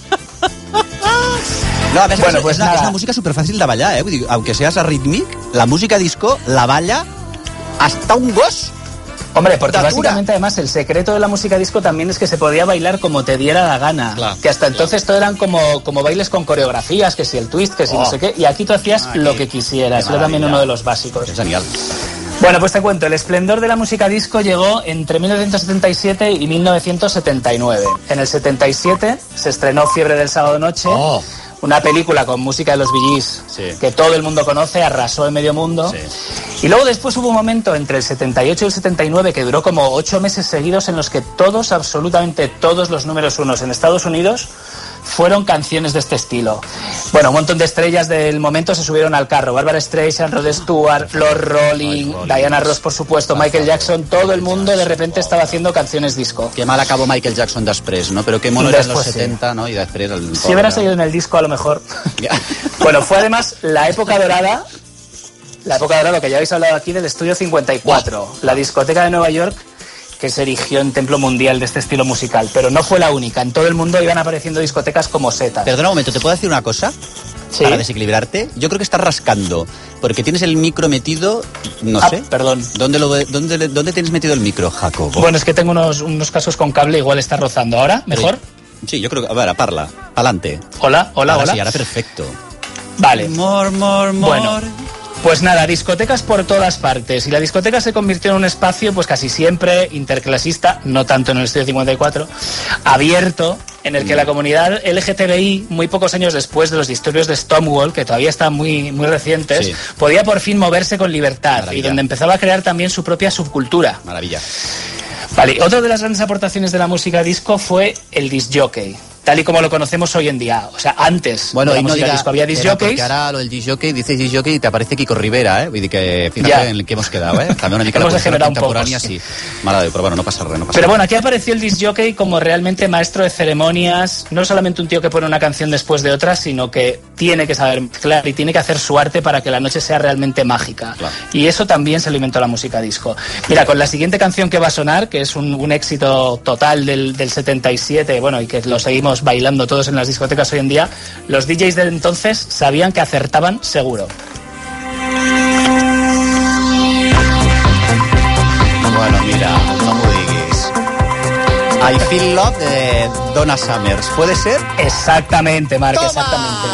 No, a més, bueno, és una música superfàcil de ballar, Vull dir, aunque seas arrítmic, la música disco la balla hasta un gos. Hombre, porque básicamente además el secreto de la música disco también es que se podía bailar como te diera la gana. Que hasta entonces todo eran como bailes con coreografías, que si el twist, que si no sé qué, y aquí tú hacías lo que quisieras. Era también uno de los básicos. Es genial. Bueno, pues te cuento, el esplendor de la música disco llegó entre 1977 y 1979. En el 77 se estrenó Fiebre del Sábado Noche, una película con música de los Bee Gees, que todo el mundo conoce, arrasó en medio mundo. Y luego después hubo un momento entre el 78 y el 79 que duró como 8 meses seguidos en los que absolutamente todos los números unos en Estados Unidos fueron canciones de este estilo. Bueno, un montón de estrellas del momento se subieron al carro. Barbra Streisand, Rod Stewart, Los Rolling, Diana Ross, por supuesto, Michael Jackson. Todo el mundo de repente estaba haciendo canciones disco. Qué mal acabó Michael Jackson després, ¿no? Pero qué mono era en los 70, ¿no? Y després el... Si hubiera seguido en el disco, a lo mejor. Bueno, fue además la época dorada, que ya habéis hablado aquí, del Estudio 54, la discoteca de Nueva York, que se erigió en templo mundial de este estilo musical, pero no fue la única. En todo el mundo iban apareciendo discotecas como setas. Perdona un momento, ¿te puedo decir una cosa? Sí. Para desequilibrarte. Yo creo que estás rascando, porque tienes el micro metido, no sé. Perdón. ¿Dónde tienes metido el micro, Jacobo? Bueno, es que tengo unos cascos con cable, igual está rozando. ¿Ahora? ¿Mejor? Sí, yo creo que... A ver, parla. Pa'lante. Hola. Sí, ahora perfecto. Vale. More. Bueno. Pues nada, discotecas por todas partes. Y la discoteca se convirtió en un espacio, pues casi siempre interclasista, no tanto en el Estudio 54, abierto, en el que la comunidad LGTBI, muy pocos años después de los disturbios de Stonewall, que todavía están muy recientes, podía por fin moverse con libertad. Maravilla. Y donde empezaba a crear también su propia subcultura. Maravilla. Vale, otra de las grandes aportaciones de la música disco fue el disc jockey, tal y como lo conocemos hoy en día. O sea, antes de la música disco había disc jockeys. Porque ahora lo del disc jockey, dices disc jockey y te aparece Kiko Rivera, Vull dir que fíjate en el que hemos quedado, También una mica la cultura contemporánea, sí. Mala pero bueno, no pasa res, Pero bueno, aquí apareció el disc jockey como realmente maestro de ceremonias, no solamente un tío que pone una canción después de otra, sino que tiene que saber mezclar y tiene que hacer su arte para que la noche sea realmente mágica. Claro. Y eso también se lo inventó la música disco. Mira, con la siguiente canción que va a sonar, que es un éxito total del 77, bueno, y que lo seguimos bailando todos en las discotecas hoy en día, los DJs de entonces sabían que acertaban seguro. Bueno, mira, no m'ho diguis. I Feel Love de Donna Summers, ¿puede ser? Exactamente, Marc, exactamente.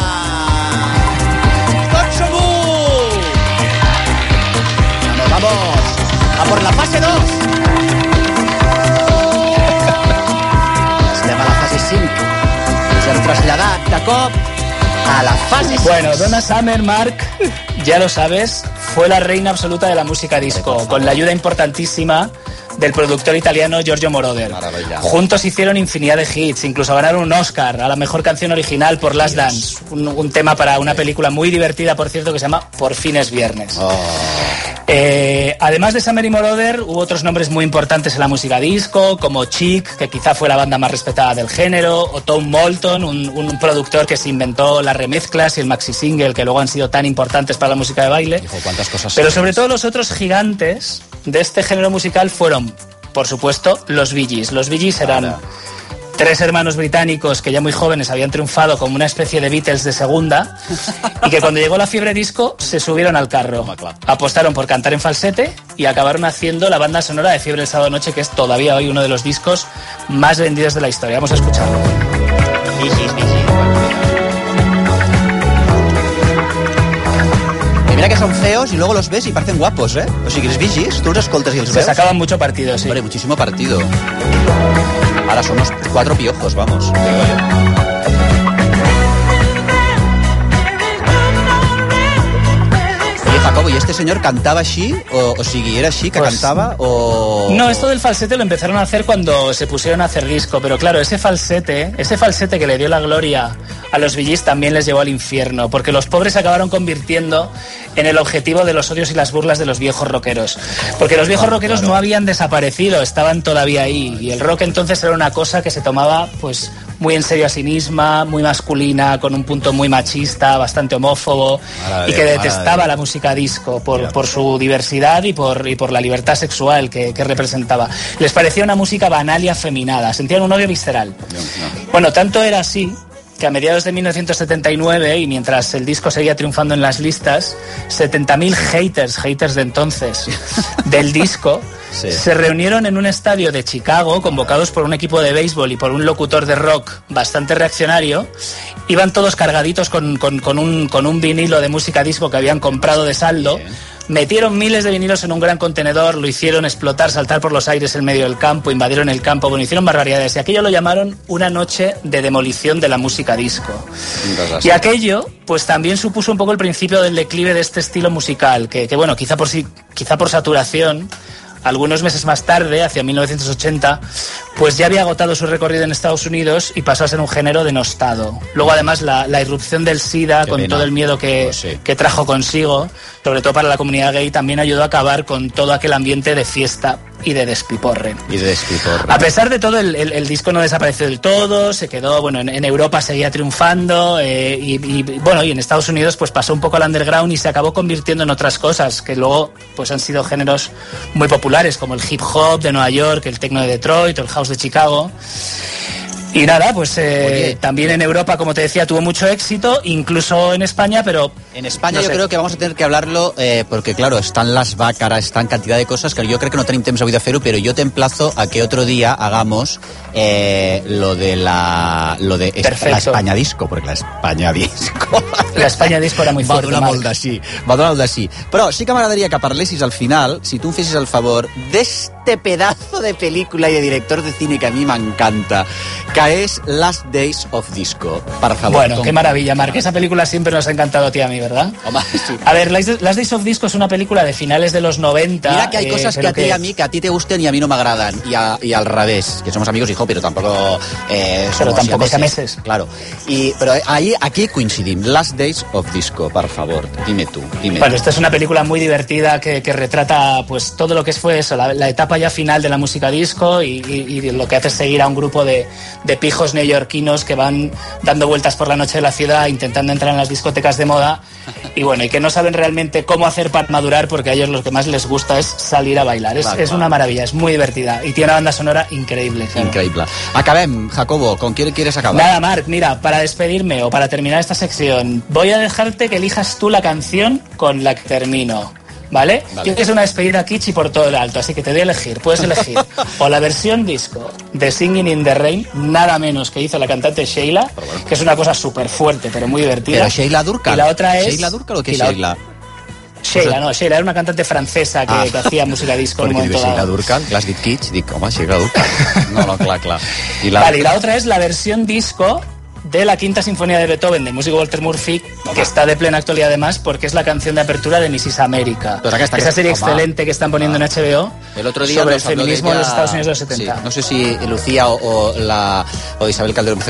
Vamos, a por la fase 2. Estem a la fase 5. Ens hem traslladat de cop a la fase 6. Bueno, Donna Summer, Marc, ya lo sabes, fue la reina absoluta de la música disco, con la ayuda importantísima del productor italiano Giorgio Moroder. Maravilla. Juntos hicieron infinidad de hits, incluso ganaron un Oscar a la mejor canción original por Last Dance, un tema para una película muy divertida, por cierto, que se llama Por fin es viernes. Además de Summer y Moroder, hubo otros nombres muy importantes en la música disco, como Chic, que quizá fue la banda más respetada del género, o Tom Moulton, un productor que se inventó las remezclas y el maxi single, que luego han sido tan importantes para la música de baile. Hijo, ¿cuántas cosas? Pero sobre todo los otros gigantes de este género musical fueron, por supuesto, los Bee Gees. Los Bee Gees eran 3 hermanos británicos que ya muy jóvenes habían triunfado como una especie de Beatles de segunda y que cuando llegó la fiebre disco se subieron al carro, apostaron por cantar en falsete y acabaron haciendo la banda sonora de Fiebre del Sábado Noche, que es todavía hoy uno de los discos más vendidos de la historia. Vamos a escucharlo. Bee Gees. Mira que son feos y luego los ves y parecen guapos, O sigui, els Bee Gees, tú los escoltas y los ves. Se sacaban mucho partido, sí. Hombre, muchísimo partido. Ahora somos 4 piojos, vamos. Digo yo. Jacobo, ¿y este señor cantaba así? ¿O sigui, era así que cantaba? ¿O...? No, esto del falsete lo empezaron a hacer cuando se pusieron a hacer disco, pero claro, ese falsete que le dio la gloria a los Bee Gees también les llevó al infierno, porque los pobres se acabaron convirtiendo en el objetivo de los odios y las burlas de los viejos rockeros. Porque los viejos rockeros no habían desaparecido, estaban todavía ahí, y el rock entonces era una cosa que se tomaba, pues, muy en serio a sí misma, muy masculina, con un punto muy machista, bastante homófobo, y que detestaba la música disco por su diversidad y por la libertad sexual que representaba. Les parecía una música banal y afeminada, sentían un odio visceral. Bueno, tanto era así que a mediados de 1979, y mientras el disco seguía triunfando en las listas, 70.000 haters de entonces del disco se reunieron en un estadio de Chicago, convocados por un equipo de béisbol y por un locutor de rock bastante reaccionario. Iban todos cargaditos con un vinilo de música disco que habían comprado de saldo. Metieron miles de vinilos en un gran contenedor, lo hicieron explotar, saltar por los aires en medio del campo, invadieron el campo, bueno, hicieron barbaridades. Y aquello lo llamaron una noche de demolición de la música disco. Y aquello, pues también supuso un poco el principio del declive de este estilo musical, que bueno, quizá por saturación, algunos meses más tarde, hacia 1980, pues ya había agotado su recorrido en Estados Unidos y pasó a ser un género denostado. Luego, además, la irrupción del SIDA, con todo el miedo que trajo consigo, sobre todo para la comunidad gay, también ayudó a acabar con todo aquel ambiente de fiesta y de despiporre. A pesar de todo, el disco no desapareció del todo, se quedó, bueno, en Europa seguía triunfando, y en Estados Unidos pues pasó un poco al underground y se acabó convirtiendo en otras cosas, que luego pues han sido géneros muy populares, como el hip hop de Nueva York, el techno de Detroit o el house de Chicago. Y nada, pues también en Europa, como te decía, tuvo mucho éxito, incluso en España, pero... En España yo creo que vamos a tener que hablarlo, porque claro, están las bácaras, están cantidad de cosas que yo creo que no tenim temps avui de fer-ho, però jo t'emplazo a que otro día hagamos lo de la España Disco, porque la España Disco... La España Disco era muy fuerte, va donar molt de sí. Però sí que m'agradaria que parlessis al final, si tu em fessis el favor, d'este pedazo de película y de director de cine que a mí me encanta, que es Last Days of Disco. Por favor. Bueno, qué maravilla, Marc. Esa película siempre nos ha encantado a ti y a mí, ¿verdad? Hombre, sí. A ver, Last Days of Disco es una película de finales de los 90. Mira que hay cosas que a ti y a mí, que a ti te gusten y a mí no me agradan. Y al revés, que somos amigos, hijo, pero tampoco siameses. Claro. Pero aquí coincidim. Last Days of Disco, por favor. Dime tú. Bueno, esta es una película muy divertida que retrata pues todo lo que fue eso, la etapa ya final de la música disco y lo que hace es seguir a un grupo de pijos neoyorquinos que van dando vueltas por la noche de la ciudad intentando entrar en las discotecas de moda y bueno, y que no saben realmente cómo hacer para madurar, porque a ellos lo que más les gusta es salir a bailar. Es una maravilla, es muy divertida y tiene una banda sonora increíble. Claro. Increíble. Acabem, Jacobo, ¿con quién quieres acabar? Nada, Marc, mira, para despedirme o para terminar esta sección, voy a dejarte que elijas tú la canción con la que termino. ¿Vale? Yo que es una despedida kitsch y por todo el alto, así que te doy a elegir. Puedes elegir o la versión disco de Singing in the Rain, nada menos que hizo la cantante Sheila, que es una cosa súper fuerte pero muy divertida. Pero Sheila Durkal. Y la otra es... ¿Sheila Durkal o qué Sheila? Sheila era una cantante francesa que hacía música disco en un momento dado. Sheila Durkal, l'has dit kitsch, dic, home, Sheila Durkal. No, clar. Y la otra es la versión disco de la Quinta Sinfonía de Beethoven, del músico Walter Murphy, que está de plena actualidad además, porque es la canción de apertura de Mrs. América. Esa serie excelente que están poniendo en HBO el otro día sobre el feminismo en los Estados Unidos de los 70. Sí, no sé si Lucía o Isabel Calderón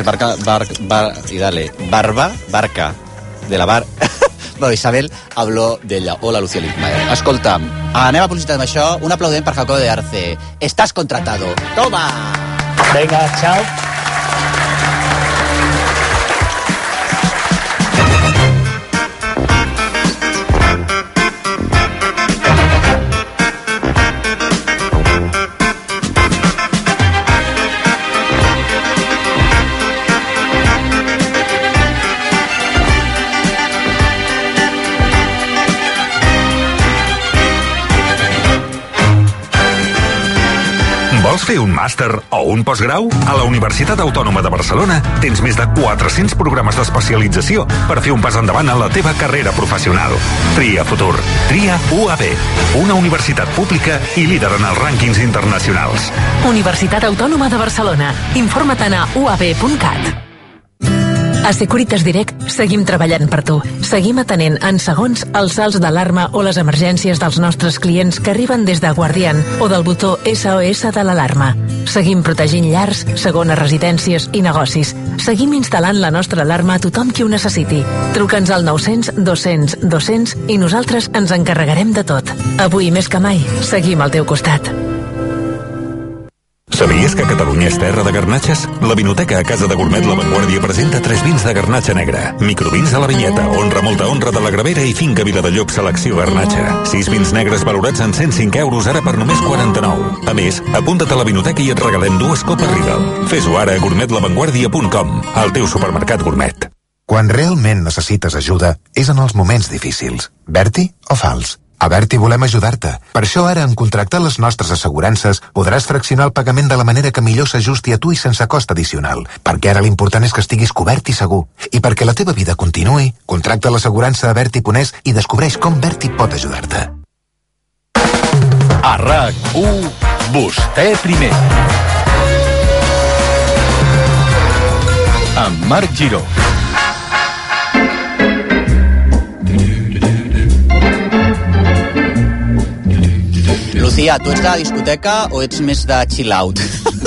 Barca, de la Bar... Bueno, Isabel habló d'ella. Hola, Lucía Littmayer. Escolta'm, anem a publicitat amb això. Un aplaudiment per Jacobo de Arce. Estás contratado. Toma! Venga, chao. Vols fer un màster o un postgrau? A la Universitat Autònoma de Barcelona tens més de 400 programes d'especialització per fer un pas endavant en la teva carrera professional. Tria futur. Tria UAB. Una universitat pública i líder en els rànquings internacionals. Universitat Autònoma de Barcelona. Informa't a uab.cat. A Securitas Direct seguim treballant per tu. Seguim atenent en segons els salts d'alarma o les emergències dels nostres clients que arriben des de Guardian o del botó SOS de l'alarma. Seguim protegint llars, segones residències i negocis. Seguim instal·lant la nostra alarma a tothom qui ho necessiti. Truca'ns al 900 200 200 i nosaltres ens encarregarem de tot. Avui més que mai, seguim al teu costat. Sabies Sabies que Catalunya és terra de garnatges? La Vinoteca a Casa de Gourmet La Vanguardia presenta 3 vins de garnatxa negra. Microvins de la Vinyeta, honra molta honra de la Gravera i Finca Viladelloc Selecció Garnatxa. 6 vins negres valorats en 105 euros ara per només 49. A més, apunta't a la Vinoteca i et regalem 2 copes Riedel. Fes-ho ara a gourmetlavanguardia.com, el teu supermercat gourmet. Quan realment necessites ajuda és en els moments difícils. Berti o fals? A Berti volem ajudar-te. Per això ara, en contractar les nostres assegurances, podràs fraccionar el pagament de la manera que millor s'ajusti a tu i sense cost addicional. Perquè ara l'important és que estiguis cobert i segur. I perquè la teva vida continuï, contracta l'assegurança a Berti.es i descobreix com Berti pot ajudar-te. A RAC1, vostè primer. Amb Marc Giró. Lucía, tu ets de discoteca o ets més de chill out?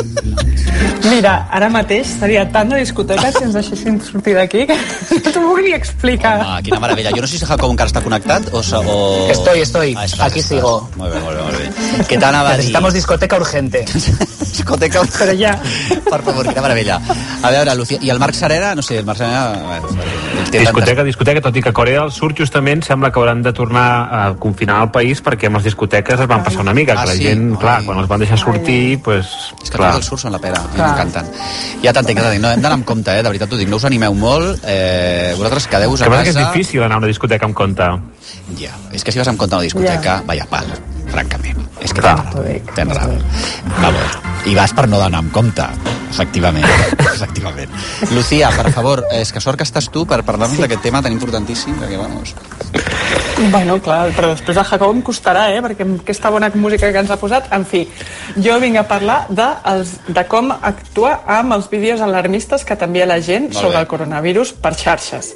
Mira, ara mateix seria tant de discoteca si ens deixessin sortir d'aquí que no t'ho puc ni explicar. Home, quina meravella. Jo no sé si Jacob encara està connectat o... Estoy. Aquí sigo. Molt bé. ¿Qué t'anava a dir? Necesitamos discoteca urgente. Discoteca urgente. Però ja. Per favor, quina meravella. A veure, Lucía, i el Marc Sarera? No sé, el Marc Sarera... Discoteca, tot i que Corea del Sur justament sembla que hauran de tornar a confinar el país perquè amb les discoteques es van passar una mica, que la gent, clar, quan els van deixar sortir, pues... És que tots els Sur són la pera, m'encanten. Ja t'entenc, no, hem d'anar amb compte, de veritat t'ho dic, no us animeu molt, vosaltres quedeu-vos a casa... Que és difícil anar a una discoteca amb compte. Ja, és que si vas amb compte a una discoteca, vaya pal, francament. És que tens raó. I vas per no d'anar amb compte. Efectivament. Lucía, per favor, és que sort que estàs tu per parlar-nos d'aquest tema tan importantíssim, perquè, vamos... Bueno, clar, però després a Jacob em costarà, perquè amb aquesta bona música que ens ha posat, en fi, jo vinc a parlar de com actuar amb els vídeos alarmistes que t'envia la gent sobre el coronavirus per xarxes.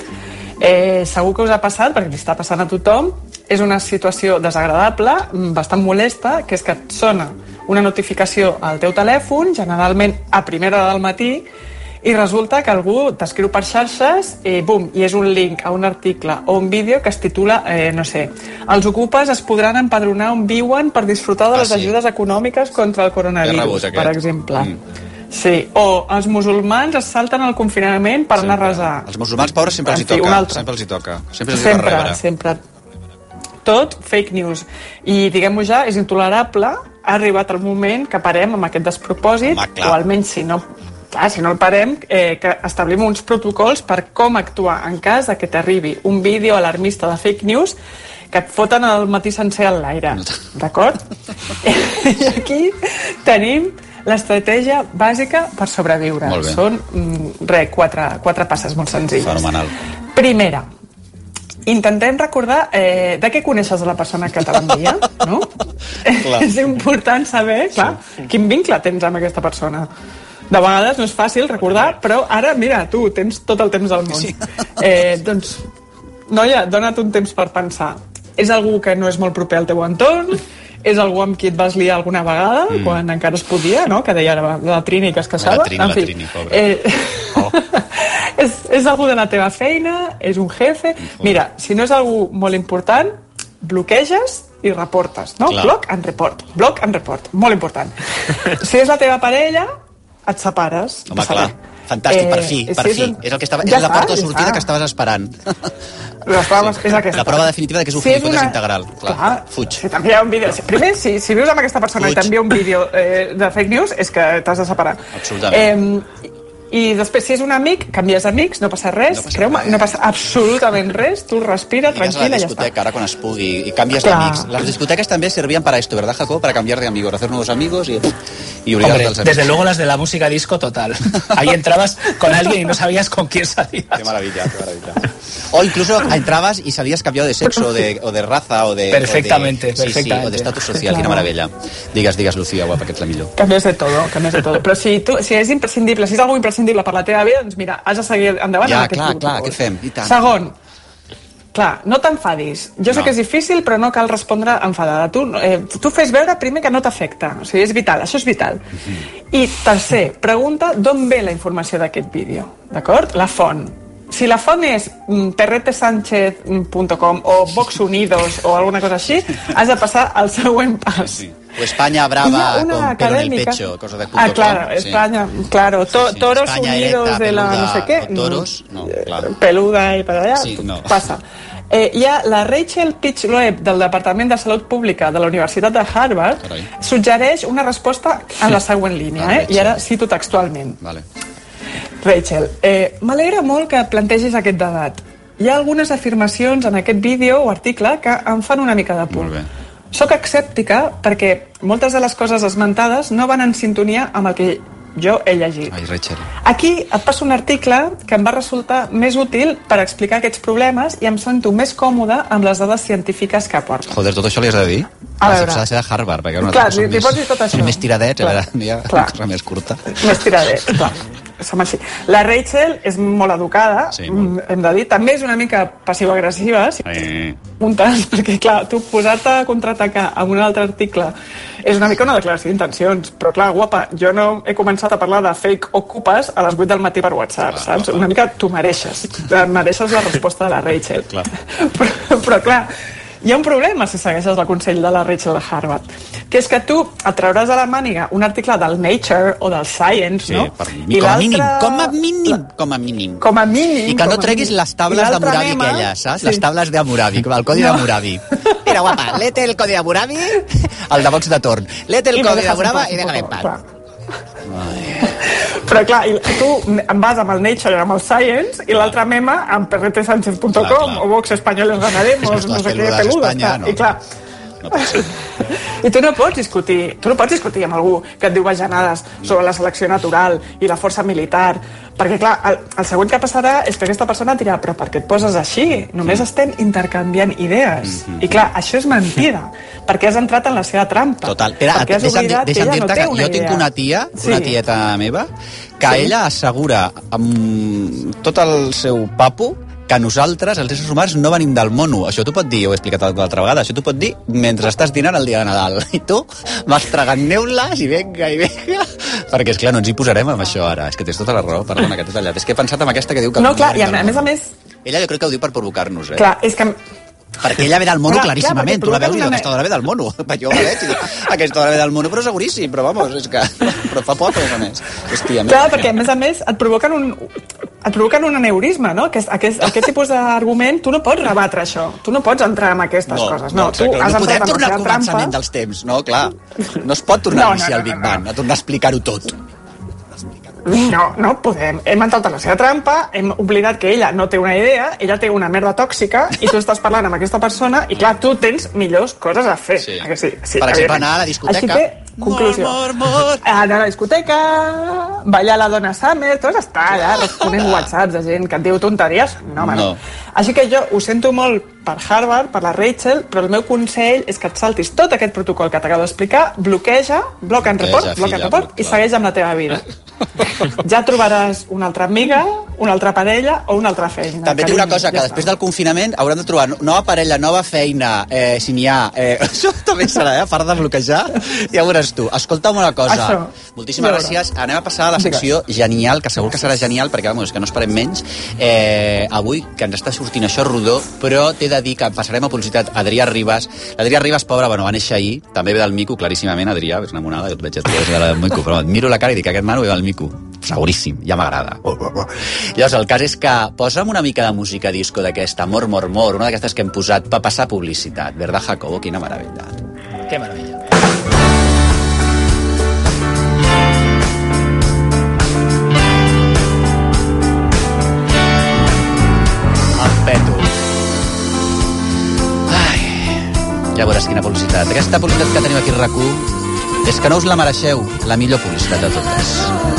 Segur que us ha passat, perquè li està passant a tothom, és una situació desagradable, bastant molesta, que és que et sona una notificació al teu telèfon, generalment a primera hora del matí, i resulta que algú t'escriu per xarxes i bum, i és un link a un article o un vídeo que es titula, no sé, els ocupes es podran empadronar on viuen per disfrutar de les ajudes econòmiques contra el coronavirus, per exemple. Sí, o els musulmans es salten al confinament per anar a resar. Els musulmans pobres sempre els hi toca. Sempre. Tot fake news. I diguem-ho ja, és intolerable. Ha arribat el moment que parem amb aquest despropòsit, o almenys si no el parem, que establim uns protocols per com actuar en cas que t'arribi un vídeo alarmista de fake news que et foten el matí sencer a l'aire. D'acord? I aquí tenim l'estratègia bàsica per sobreviure. Són, quatre passes molt senzilles. Fenomenal. Primera, intentem recordar de què coneixes la persona que te l'envia, no? És important saber, quin vincle tens amb aquesta persona. De vegades no és fàcil recordar, però ara, mira, tu tens tot el temps del món. Doncs, noia, dona't un temps per pensar. És algú que no és molt proper al teu entorn? És algú amb qui et vas liar alguna vegada, quan encara es podia, no? Que deia la Trini que es casava. La Trini, pobra. És algú de la teva feina? És un jefe? Mira, si no és algú molt important, bloqueges i reportes, no? Block and report. Molt important. Si és la teva parella, et separes. Home, clar. Fantàstic, per fi. És la porta de sortida que estaves esperant. La prova definitiva que és un gilipolles integral. Clar, fuig. Si t'envia un vídeo... Primer, si vius amb aquesta persona i t'envia un vídeo de fake news, és que t'has de separar. Absolutament. I després, si és un amic, canvies amics, no passa res, creu-me, no passa absolutament res, tu respira, tranquil·la, ja està. I vas a la discoteca, ara quan es pugui, i canvies d'amics. Les discotecas també servían para esto, ¿verdad, Jacob? Para cambiar de amigos, hacer nuevos amigos y olvidarte de los amigos. Desde luego las de la música disco total. Ahí entrabas con alguien y no sabías con quién salías. Qué maravilla, qué maravilla. O incluso entrabas y salías cambiado de sexo, o de raza, o de... Perfectamente. O de estatus social, quina meravella. Digues, Lucía, guapa, que ets la millor. Canvies de todo. Però si és imprescindible, si és algo imprescindible per la teva vida, doncs mira, has de seguir endavant amb aquest protocol. Clar, què fem? I tant. Segon, clar, no t'enfadis. Jo sé que és difícil, però no cal respondre enfadada. Tu fes veure primer que no t'afecta. O sigui, és vital, això és vital. I tercer, pregunta d'on ve la informació d'aquest vídeo. D'acord? La font. Si la font és perretesanchez.com o Vox Unidos o alguna cosa així, has de passar al següent pas. O España brava con pelo en el pecho, cosa de .com. Claro, España, claro, toros España unidos erecta, de la peluda, no sé qué. Toros, no, claro. Peluda i per allà, sí, no. passa. Hi ha la Rachel Pitch-Loeb del Departament de Salut Pública de la Universitat de Harvard suggereix una resposta en la següent línia, i ara cito textualment. Vale. Rachel, m'alegra molt que plantegis aquest debat. Hi ha algunes afirmacions en aquest vídeo o article que em fan una mica de por. Molt bé. Soc escèptica perquè moltes de les coses esmentades no van en sintonia amb el que jo he llegit. Ai, Rachel. Aquí et passo un article que em va resultar més útil per explicar aquests problemes i em sento més còmode amb les dades científiques que aporta. Joder, tot això li has de dir? A veure. S'ha de ser de Harvard, perquè una clar, li pots dir tot això. Més tiradets, a veure, hi ha una cosa més curta. Més tiradets, clar. Som així. La Rachel és molt educada, hem de dir, també és una mica passiva-agressiva, si preguntes, perquè clar, tu posar-te a contraatacar amb un altre article és una mica una declaració d'intencions, però clar, guapa, jo no he començat a parlar de fake ocupes a les 8 del matí per WhatsApp, saps? Una mica tu mereixes la resposta de la Rachel. Però clar, hi ha un problema si segueixes el consell de la Rachel de Harvard, que és que tu et trauràs a la màniga un article del Nature o del Science, no? I com a mínim. I que no treguis les tables d'Hammurabi aquelles, saps? Les tables d'Hammurabi, el codi d'Hammurabi. Mira, guapa, léete el codi d'Hammurabi, el de box de torn. Léete el codi d'Hammurabi i déjame en paz. Però clar, tu em vas amb el Nature, amb el Science, i l'altra mema amb perretesanchez.com o Vox Españoles Ganaremos, no sé què, peludes. I clar, i tu no pots discutir amb algú que et diu bajanades sobre la selecció natural i la força militar, perquè clar, el següent que passarà és que aquesta persona et dirà, però per què et poses així? Només estem intercanviant idees. I clar, això és mentida, perquè has entrat en la seva trampa. Total. Espera, deixa'm dir-te que jo tinc una tieta meva, que ella assegura amb tot el seu papo que nosaltres, els éssers humans, no venim del mono. Això t'ho pot dir, ho he explicat l'altra vegada, això t'ho pot dir mentre estàs dinant el dia de Nadal. I tu vas tragant neules i venga, perquè, esclar, no ens hi posarem amb això ara. És que tens tota la raó, perdona, que t'he tallat. És que he pensat en aquesta que diu que... No, clar, i a més... Ella jo crec que ho diu per provocar-nos, Clar, és que... Perquè ella ve del mono claríssimament. Tu la veus i diu, aquesta dona ve del mono. Jo la veig i dic, aquesta dona ve del mono, però seguríssim. Però vamos, és que... Però fa poc, a més. Hòstia, clar, perquè a més et provoquen un aneurisma, no? Aquest tipus d'argument, tu no pots rebatre això. Tu no pots entrar en aquestes coses. No, tu has entrat en la seva trampa. No podem tornar al començament dels temps, no? Clar, no es pot tornar a iniciar el Big Bang, a tornar a explicar-ho tot. No podem. Hem entrat en la seva trampa, hem oblidat que ella no té una idea, ella té una merda tòxica i tu estàs parlant amb aquesta persona i clar, tu tens millors coses a fer. Sí. Per exemple, anar a la discoteca. Així que, conclusió. Anar a la discoteca, ballar la dona Summer, tot està allà responent whatsapps de gent que et diu tonteries. No, home, no. Així que jo ho sento molt per Harvard, per la Rachel, però el meu consell és que et saltis tot aquest protocol que t'acabo d'explicar, block and report i segueix amb la teva vida. Ja trobaràs una altra amiga, una altra parella o una altra feina. També dic una cosa, que després del confinament haurem de trobar nova parella, nova feina, si n'hi ha. Això també serà, a part de bloquejar, ja veuràs tu. Escolta'm una cosa. Moltíssimes gràcies. Anem a passar a la secció genial, que segur que serà genial, perquè vamos, que no esperem menys. Avui, que ens està sortint això rodó, però t'he de dir que passarem a publicitat Adrià Ribas. L'Adrià Ribas, pobra, bueno, va néixer ahir, també ve del mico, claríssimament, Adrià, és una monada, jo et veig a tu, és del mico, però et miro la cara i dic, aquest nano ve del mico. Seguríssim, ja m'agrada. Llavors, el cas és que posa'm una mica de música disco d'aquesta, Mor, una d'aquestes que hem posat per passar publicitat. Verdad, Jacobo? Quina meravella. Que meravella. El peto. Ai, ja veuràs quina publicitat. Aquesta publicitat que tenim aquí a RAC1 és que no us la mereixeu, la millor publicitat de totes.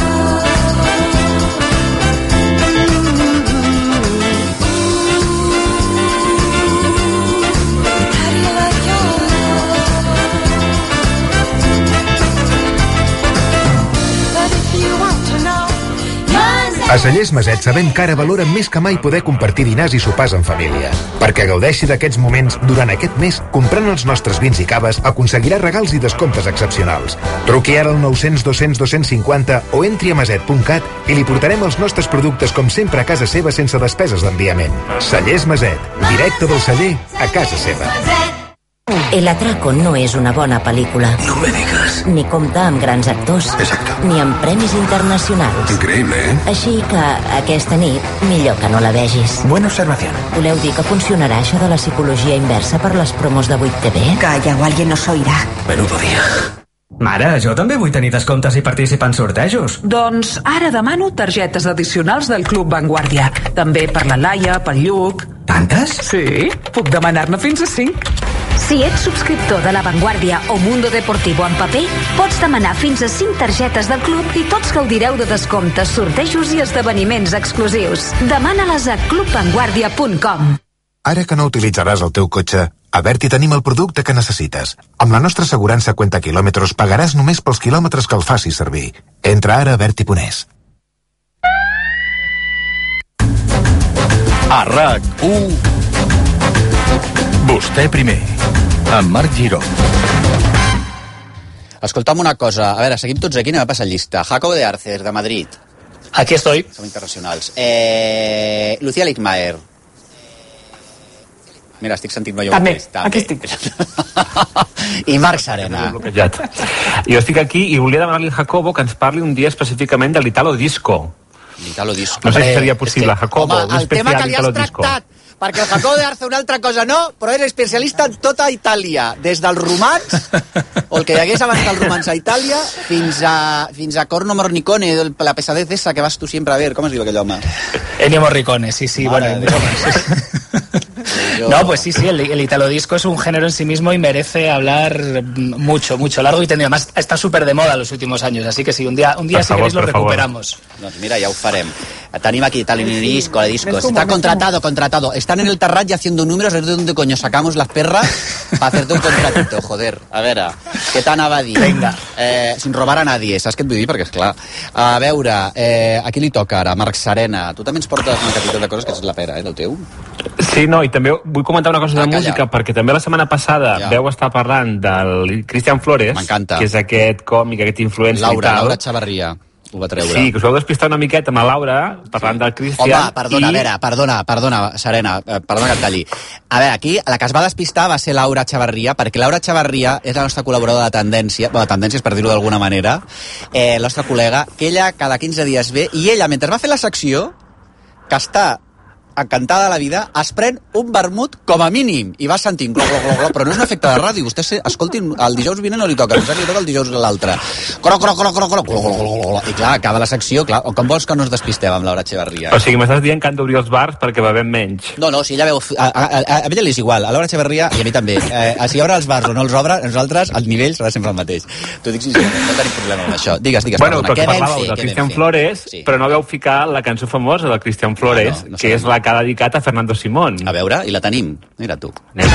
A Cellers Maset sabem que ara valoren més que mai poder compartir dinars i sopars en família. Perquè gaudeixi d'aquests moments durant aquest mes, comprant els nostres vins i caves, aconseguirà regals i descomptes excepcionals. Truqui ara al 900 200 250 o entri a maset.cat i li portarem els nostres productes com sempre a casa seva sense despeses d'enviament. Cellers Maset, directe del celler a casa seva. El Atraco no és una bona pel·lícula. No me digas. Ni compta amb grans actors. Exacto. Ni amb premis internacionals. Increíble, ¿eh? Així que aquesta nit, millor que no la vegis. Buena observación. Voleu dir que funcionarà això de la psicologia inversa per les promos de 8TV? Calla o alguien nos oirà. Menudo dia. Mare, jo també vull tenir descomptes i participar en sortejos. Doncs ara demano targetes addicionals del Club Vanguardia. També per la Laia, pel Lluc... Tantes? Sí, puc demanar-ne fins a 5. Si ets subscriptor de La Vanguardia o Mundo Deportivo en paper, pots demanar fins a 5 targetes del club i tots gaudireu de descomptes, sortejos i esdeveniments exclusius. Demana-les a clubvanguardia.com. Ara que no utilitzaràs el teu cotxe, a Berti tenim el producte que necessites. Amb la nostra assegurança Cuenta Quilòmetres pagaràs només pels quilòmetres que el facis servir. Entra ara a Berti.es. A RAC1 Vostè primer, amb Marc Giró. Escolta'm una cosa, a veure, seguim tots aquí, anem a passar llista. Jacobo de Arce, de Madrid. Aquí estoy. Som internacionals. Lucía Ligmaer. Mira, estic sentint jo També, mateix. aquí estic. I Marc Serena. Jo estic aquí i volia demanar-li al Jacobo que ens parli un dia específicament de l'Italo Disco. L'Italo Disco. No sé si seria possible, Jacobo, home, un el tema especial que li has d'Italo Disco. tractat, perquè el Jacobo de Arce una altra cosa no, però és especialista en tota Itàlia, des dels romans, o el que hi hagués abans del romans a Itàlia, fins a Corno Morricone, la pesadez esa que vas tu sempre a ver, com es diu aquell home? Ennio Morricone, sí, Vale. bueno. No, pues sí, el Italo Disco es un género en sí mismo y merece hablar mucho, largo y tendido. Además, está súper de moda en los últimos años, así que sí, un día si queréis lo recuperamos. Doncs mira, ja ho farem. Tenim aquí Italo Disco, la disco. Está contratado. Están en el Tarrat ya haciendo números, a ver de dónde coño sacamos las perras para hacerte un contratito, joder. A veure, què t'anava a dir? Venga. Sin robar a nadie, saps què et vull dir? Perquè, esclar, a veure, a qui li toca ara? Marc Serena. Tu també ens portes una capítol de coses que és la pera, del teu? Sí, no, i també vull comentar una cosa de música, perquè també la setmana passada veu estar parlant del Cristian Flores, que és aquest còmic, aquest influencer Laura Chavarria. Ho va treure. Sí, que us vau despistar una miqueta amb la Laura, parlant del Cristian. Home, perdona, a veure, perdona, Serena, perdona que et talli. A veure, aquí la que es va despistar va ser Laura Chavarria, perquè Laura Chavarria és la nostra col·laboradora de Tendències, per dir-ho d'alguna manera, la nostra col·lega, que ella cada 15 dies ve, i ella, mentre va fer la secció, que està encantada de la vida, es pren un vermut com a mínim i va sentint glo, però no és un efecte de ràdio. Vostès escoltin, el dijous vinent no li toca, li toca el dijous l'altre. I clar, acaba la secció, clar, com vols que no ens despistem amb Laura Echeverría? O sigui, m'estàs dient que han d'obrir els bars perquè bevem menys. No, si ella veu... A ella li és igual, a Laura Echeverría i a mi també. Si obre els bars o no els obre, nosaltres, el nivell serà sempre el mateix. T'ho dic sincerament, no tenim problema amb això. Digues, bueno, però que parlàveu del Cristian Flores, però no veu ficar la cançó famosa del Cristian Flores, que és la que ha dedicat a Fernando Simón. A veure, i la tenim. Mira tu.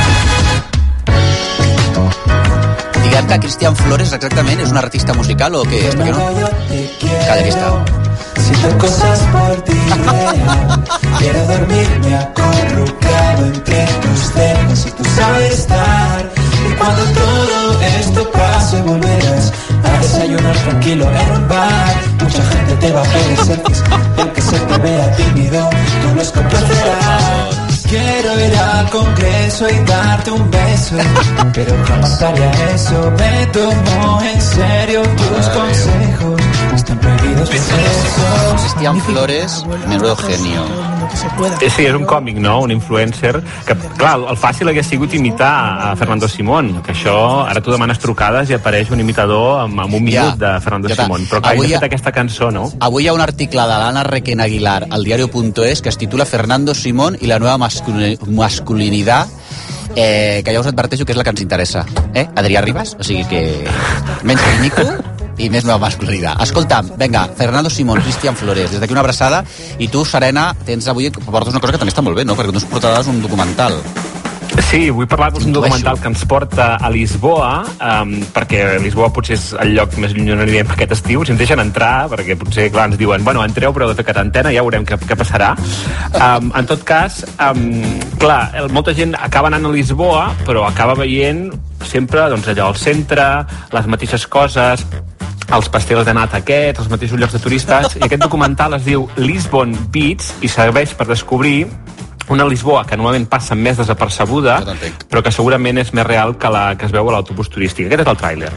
Diguem que Cristian Flores exactament és un artista musical o què és? Perquè no? Calla, aquí està. Siento cosas por ti, quiero dormirme acurrucado entre tus dedos y tú sabes estar. Y cuando todo esto pase volverás a desayunar tranquilo en un bar. Mucha gente te va a pedir selfies, y aunque se te vea tímido, tú los complacerás. Quiero ir al Congreso y darte un beso, pero jamás haría eso. Me tomo en serio tus consejos, están prohibidos por eso. Cristian Flores, menudo genio. Sí, és un còmic, no? Un influencer que, clar, el fàcil hagués sigut imitar a Fernando Simón, que això, ara tu demanes trucades i apareix un imitador amb un minut de Fernando Simón, però clar, he fet aquesta cançó, no? Avui hi ha un article de l'Anna Requena Aguilar al diario.es que es titula Fernando Simón i la nueva masculinidad, que ja us adverteixo que és la que ens interessa, Adrià Ribas, o sigui que menys ridícul i més nova masculinitat. Escolta'm, venga, Fernando Simón, Cristian Flores, des d'aquí una abraçada, i tu, Serena, tens avui, portes una cosa que també està molt bé, no? Perquè tu ens portaràs un documental. Sí, vull parlar-vos d'un documental que ens porta a Lisboa, perquè Lisboa potser és el lloc més lluny on anirem aquest estiu, si ens deixen entrar, perquè potser, clar, ens diuen, bueno, entreu, però heu de fer quarantena, ja veurem què passarà. En tot cas, clar, molta gent acaba anant a Lisboa, però acaba veient sempre, doncs, allò, al centre, les mateixes coses, els pastels de nata aquests, els mateixos llocs de turistes, i aquest documental es diu Lisbon Beats i serveix per descobrir una Lisboa que normalment passa més desapercebuda, però que segurament és més real que la que es veu a l'autobús turístic. Aquest és el tràiler.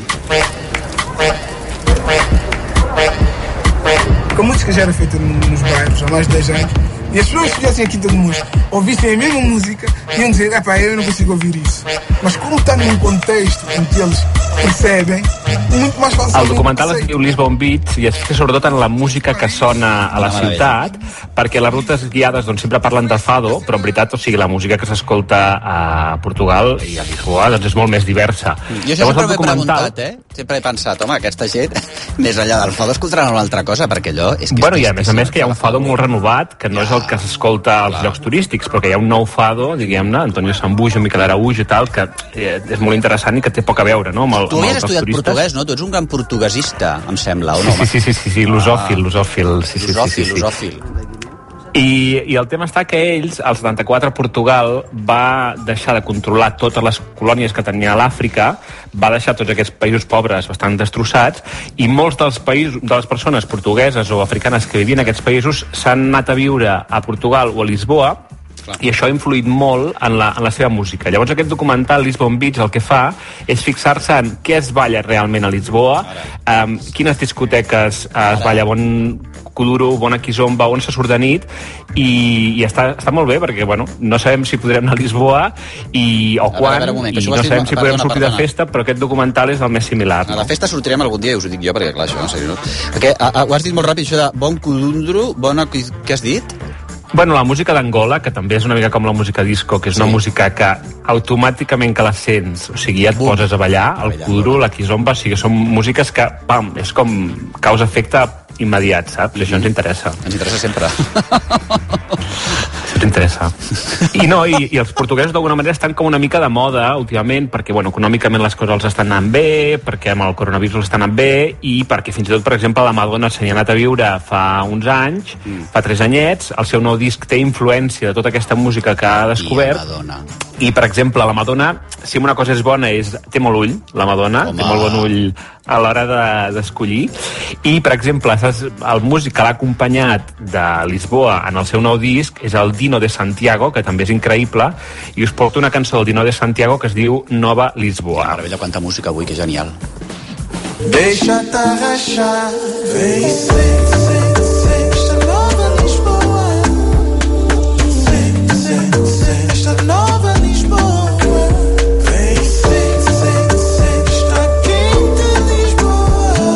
A música já era feita nos bairros há mais de 10 anos e as pessoas que estivessem aqui todo mundo ouvissem a mesma música iam dizer, eu não consigo ouvir isso. Mas como está num contexto em que eles percebem, muito mais fácil. El documental es diu Lisbon Beats i es fica sobretot en la música que sona a la ciutat, perquè les rutes guiades doncs, sempre parlen de fado, però en veritat, o sigui, la música que s'escolta a Portugal i a Lisboa doncs, és molt més diversa. Jo això sempre m'he preguntat, Sempre he pensat, home, aquesta gent, més enllà del fado, escoltaran una altra cosa, perquè allò és que... Bueno, i a més que hi ha un fado molt renovat, que no és el que s'escolta als llocs turístics, però que hi ha un nou fado, diguem-ne, Antonio Sambujo, Miquel Araújo i tal, que és molt interessant i que té poc a veure, no? Tu havies estudiat portuguès, no? Tu ets un gran portuguesista, em sembla, o no? Sí, l'usòfil. L'usòfil. I el tema està que ells, el 74, Portugal va deixar de controlar totes les colònies que tenia a l'Àfrica, va deixar tots aquests països pobres bastant destrossats, i molts dels països, de les persones portugueses o africanes que vivien en aquests països s'han anat a viure a Portugal o a Lisboa, i això ha influït molt en la seva música. Llavors aquest documental Lisbon Beats el que fa és fixar-se en què es balla realment a Lisboa, quines discoteques es balla, bon kuduro, bona kizomba, on se surt de nit, i està molt bé perquè no sabem si podrem anar a Lisboa o quan, i no sabem si podrem sortir de festa, però aquest documental és el més similar. A la festa sortirem algun dia, us ho dic jo, perquè clar, això, en sèrio, no? Perquè ho has dit molt ràpid, això de bon kudundro, què has dit? Bueno, la música d'Angola, que també és una mica com la música disco, que és una música que automàticament que la sents, o sigui, ja et poses a ballar, el kuduro, la kizomba, o sigui, són músiques que, pam, és com causa-efecte immediat, saps? I això ens interessa. Ens interessa sempre. Això t'interessa. I els portuguesos d'alguna manera estan com una mica de moda últimament, perquè, econòmicament les coses els estan anant bé, perquè amb el coronavirus els estan anant bé, i perquè fins i tot, per exemple, la Madonna s'hi ha anat a viure fa uns anys, fa 3 anyets, el seu nou disc té influència de tota aquesta música que ha descobert, i, per exemple, la Madonna, si una cosa és bona, té molt ull, la Madonna, té molt bon ull a l'hora d'escollir, i, per exemple, el músic que l'ha acompanyat de Lisboa en el seu nou disc és el Dino de Santiago, que també és increïble, i us porto una cançó del Dino de Santiago que es diu Nova Lisboa. Meravella, quanta música avui, que genial. Deixa-te arrachar, vem, esta nova Lisboa, esta nova Lisboa, vem, esta quente Lisboa,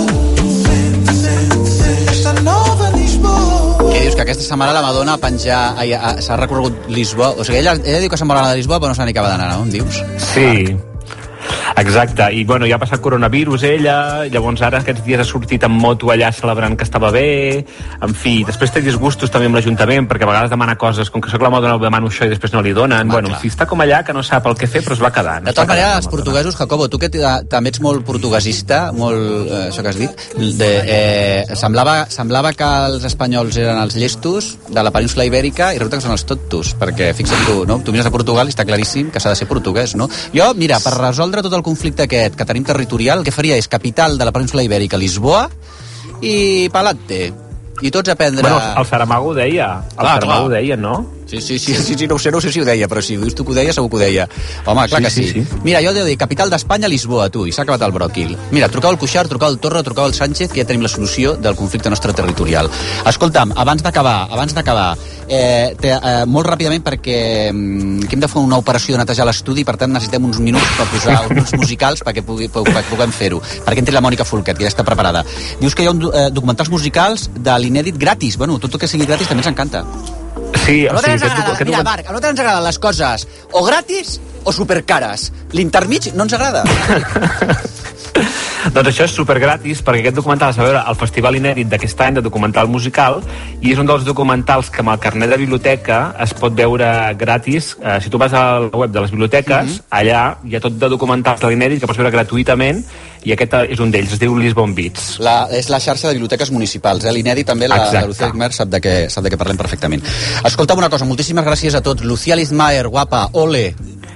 esta nova Lisboa. Què dius, que aquesta setmana la Madonna s'ha recorregut Lisboa, o sigui, ella diu que se'n vol anar de Lisboa però no se n'acaba d'anar, no? Em dius? Sí. Exacte, i ja ha passat coronavirus ella, llavors ara aquests dies ha sortit en moto allà celebrant que estava bé, en fi, després té disgustos també amb l'Ajuntament, perquè a vegades demana coses, com que soc la Madonna demano això i després no li donen, en fi, està com allà que no sap el que fer però es va quedant. De totes maneres, els portuguesos, Jacobo, tu que també ets molt portuguesista, molt, això que has dit, semblava que els espanyols eren els llestos de la península ibèrica i resulta que són els tontos, perquè fixa't tu, no? Tu mires a Portugal i està claríssim que s'ha de ser portuguès, no? Jo, mira, per resoldre tot el conflicte aquest que tenim territorial, el que faria és capital de la península ibèrica, Lisboa, i pa'lante. I tots aprendre... Bueno, el Saramago ho deia. El Saramago ho deia, no? Sí, no sé si ho deia, però si dius tu que ho deia, segur que ho deia. Home, clar que sí. Mira, jo he de dir, capital d'Espanya, Lisboa, tu, i s'ha acabat el bròquil. Mira, trucau al Cuixart, trucau al Torra, trucau al Sánchez, que ja tenim la solució del conflicte nostre territorial. Escolta'm, abans d'acabar, molt ràpidament, perquè que hem de fer una operació de netejar l'estudi, per tant necessitem uns minuts per posar uns musicals perquè puguem fer-ho, perquè entri la Mònica Folquet, que ja està preparada. Dius que hi ha documentals musicals de l'inèdit gratis. Bueno, tot el que sigui gratis també ens encanta. Sí, a nosaltres ens agrada, mira, Marc, a nosaltres ens agraden les coses o gratis o supercares. L'intermig no ens agrada. Doncs això és supergratis, perquè aquest documental es va veure al Festival Inèdit d'aquest any de documental musical, i és un dels documentals que amb el carnet de biblioteca es pot veure gratis. Si tu vas a la web de les biblioteques, allà hi ha tot de documentals de l'Inèdit que pots veure gratuïtament, i aquest és un d'ells, es diu Lisbon Beats. És la xarxa de biblioteques municipals, l'Inèdit també, la Lucía Lizmaer sap de què parlem perfectament. Escolta'm una cosa, moltíssimes gràcies a tots. Lucía Lizmaer, guapa, ole!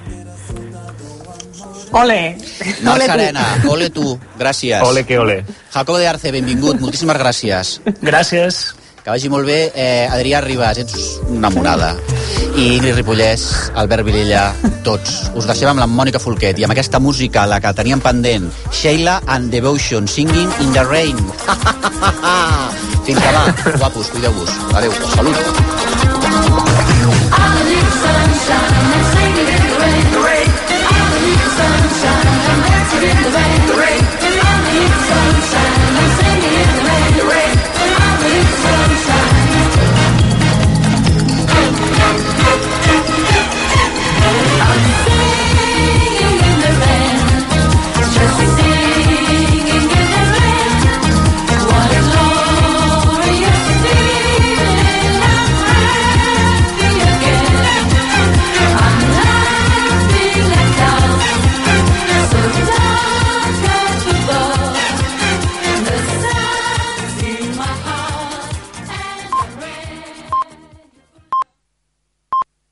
Ole! Marc Serena, ole tu, gràcies. Ole que ole. Jacobo de Arce, benvingut, moltíssimes gràcies. Gràcies. Que vagi molt bé. Adrià Ribas, ets una monada. I Ingrid Ripollès, Albert Vilella, tots. Us deixem amb la Mònica Folquet i amb aquesta música, la que teníem pendent, Sheila and Devotion, Singing in the Rain. Fins demà, guapos, cuideu-vos. Adéu, salut.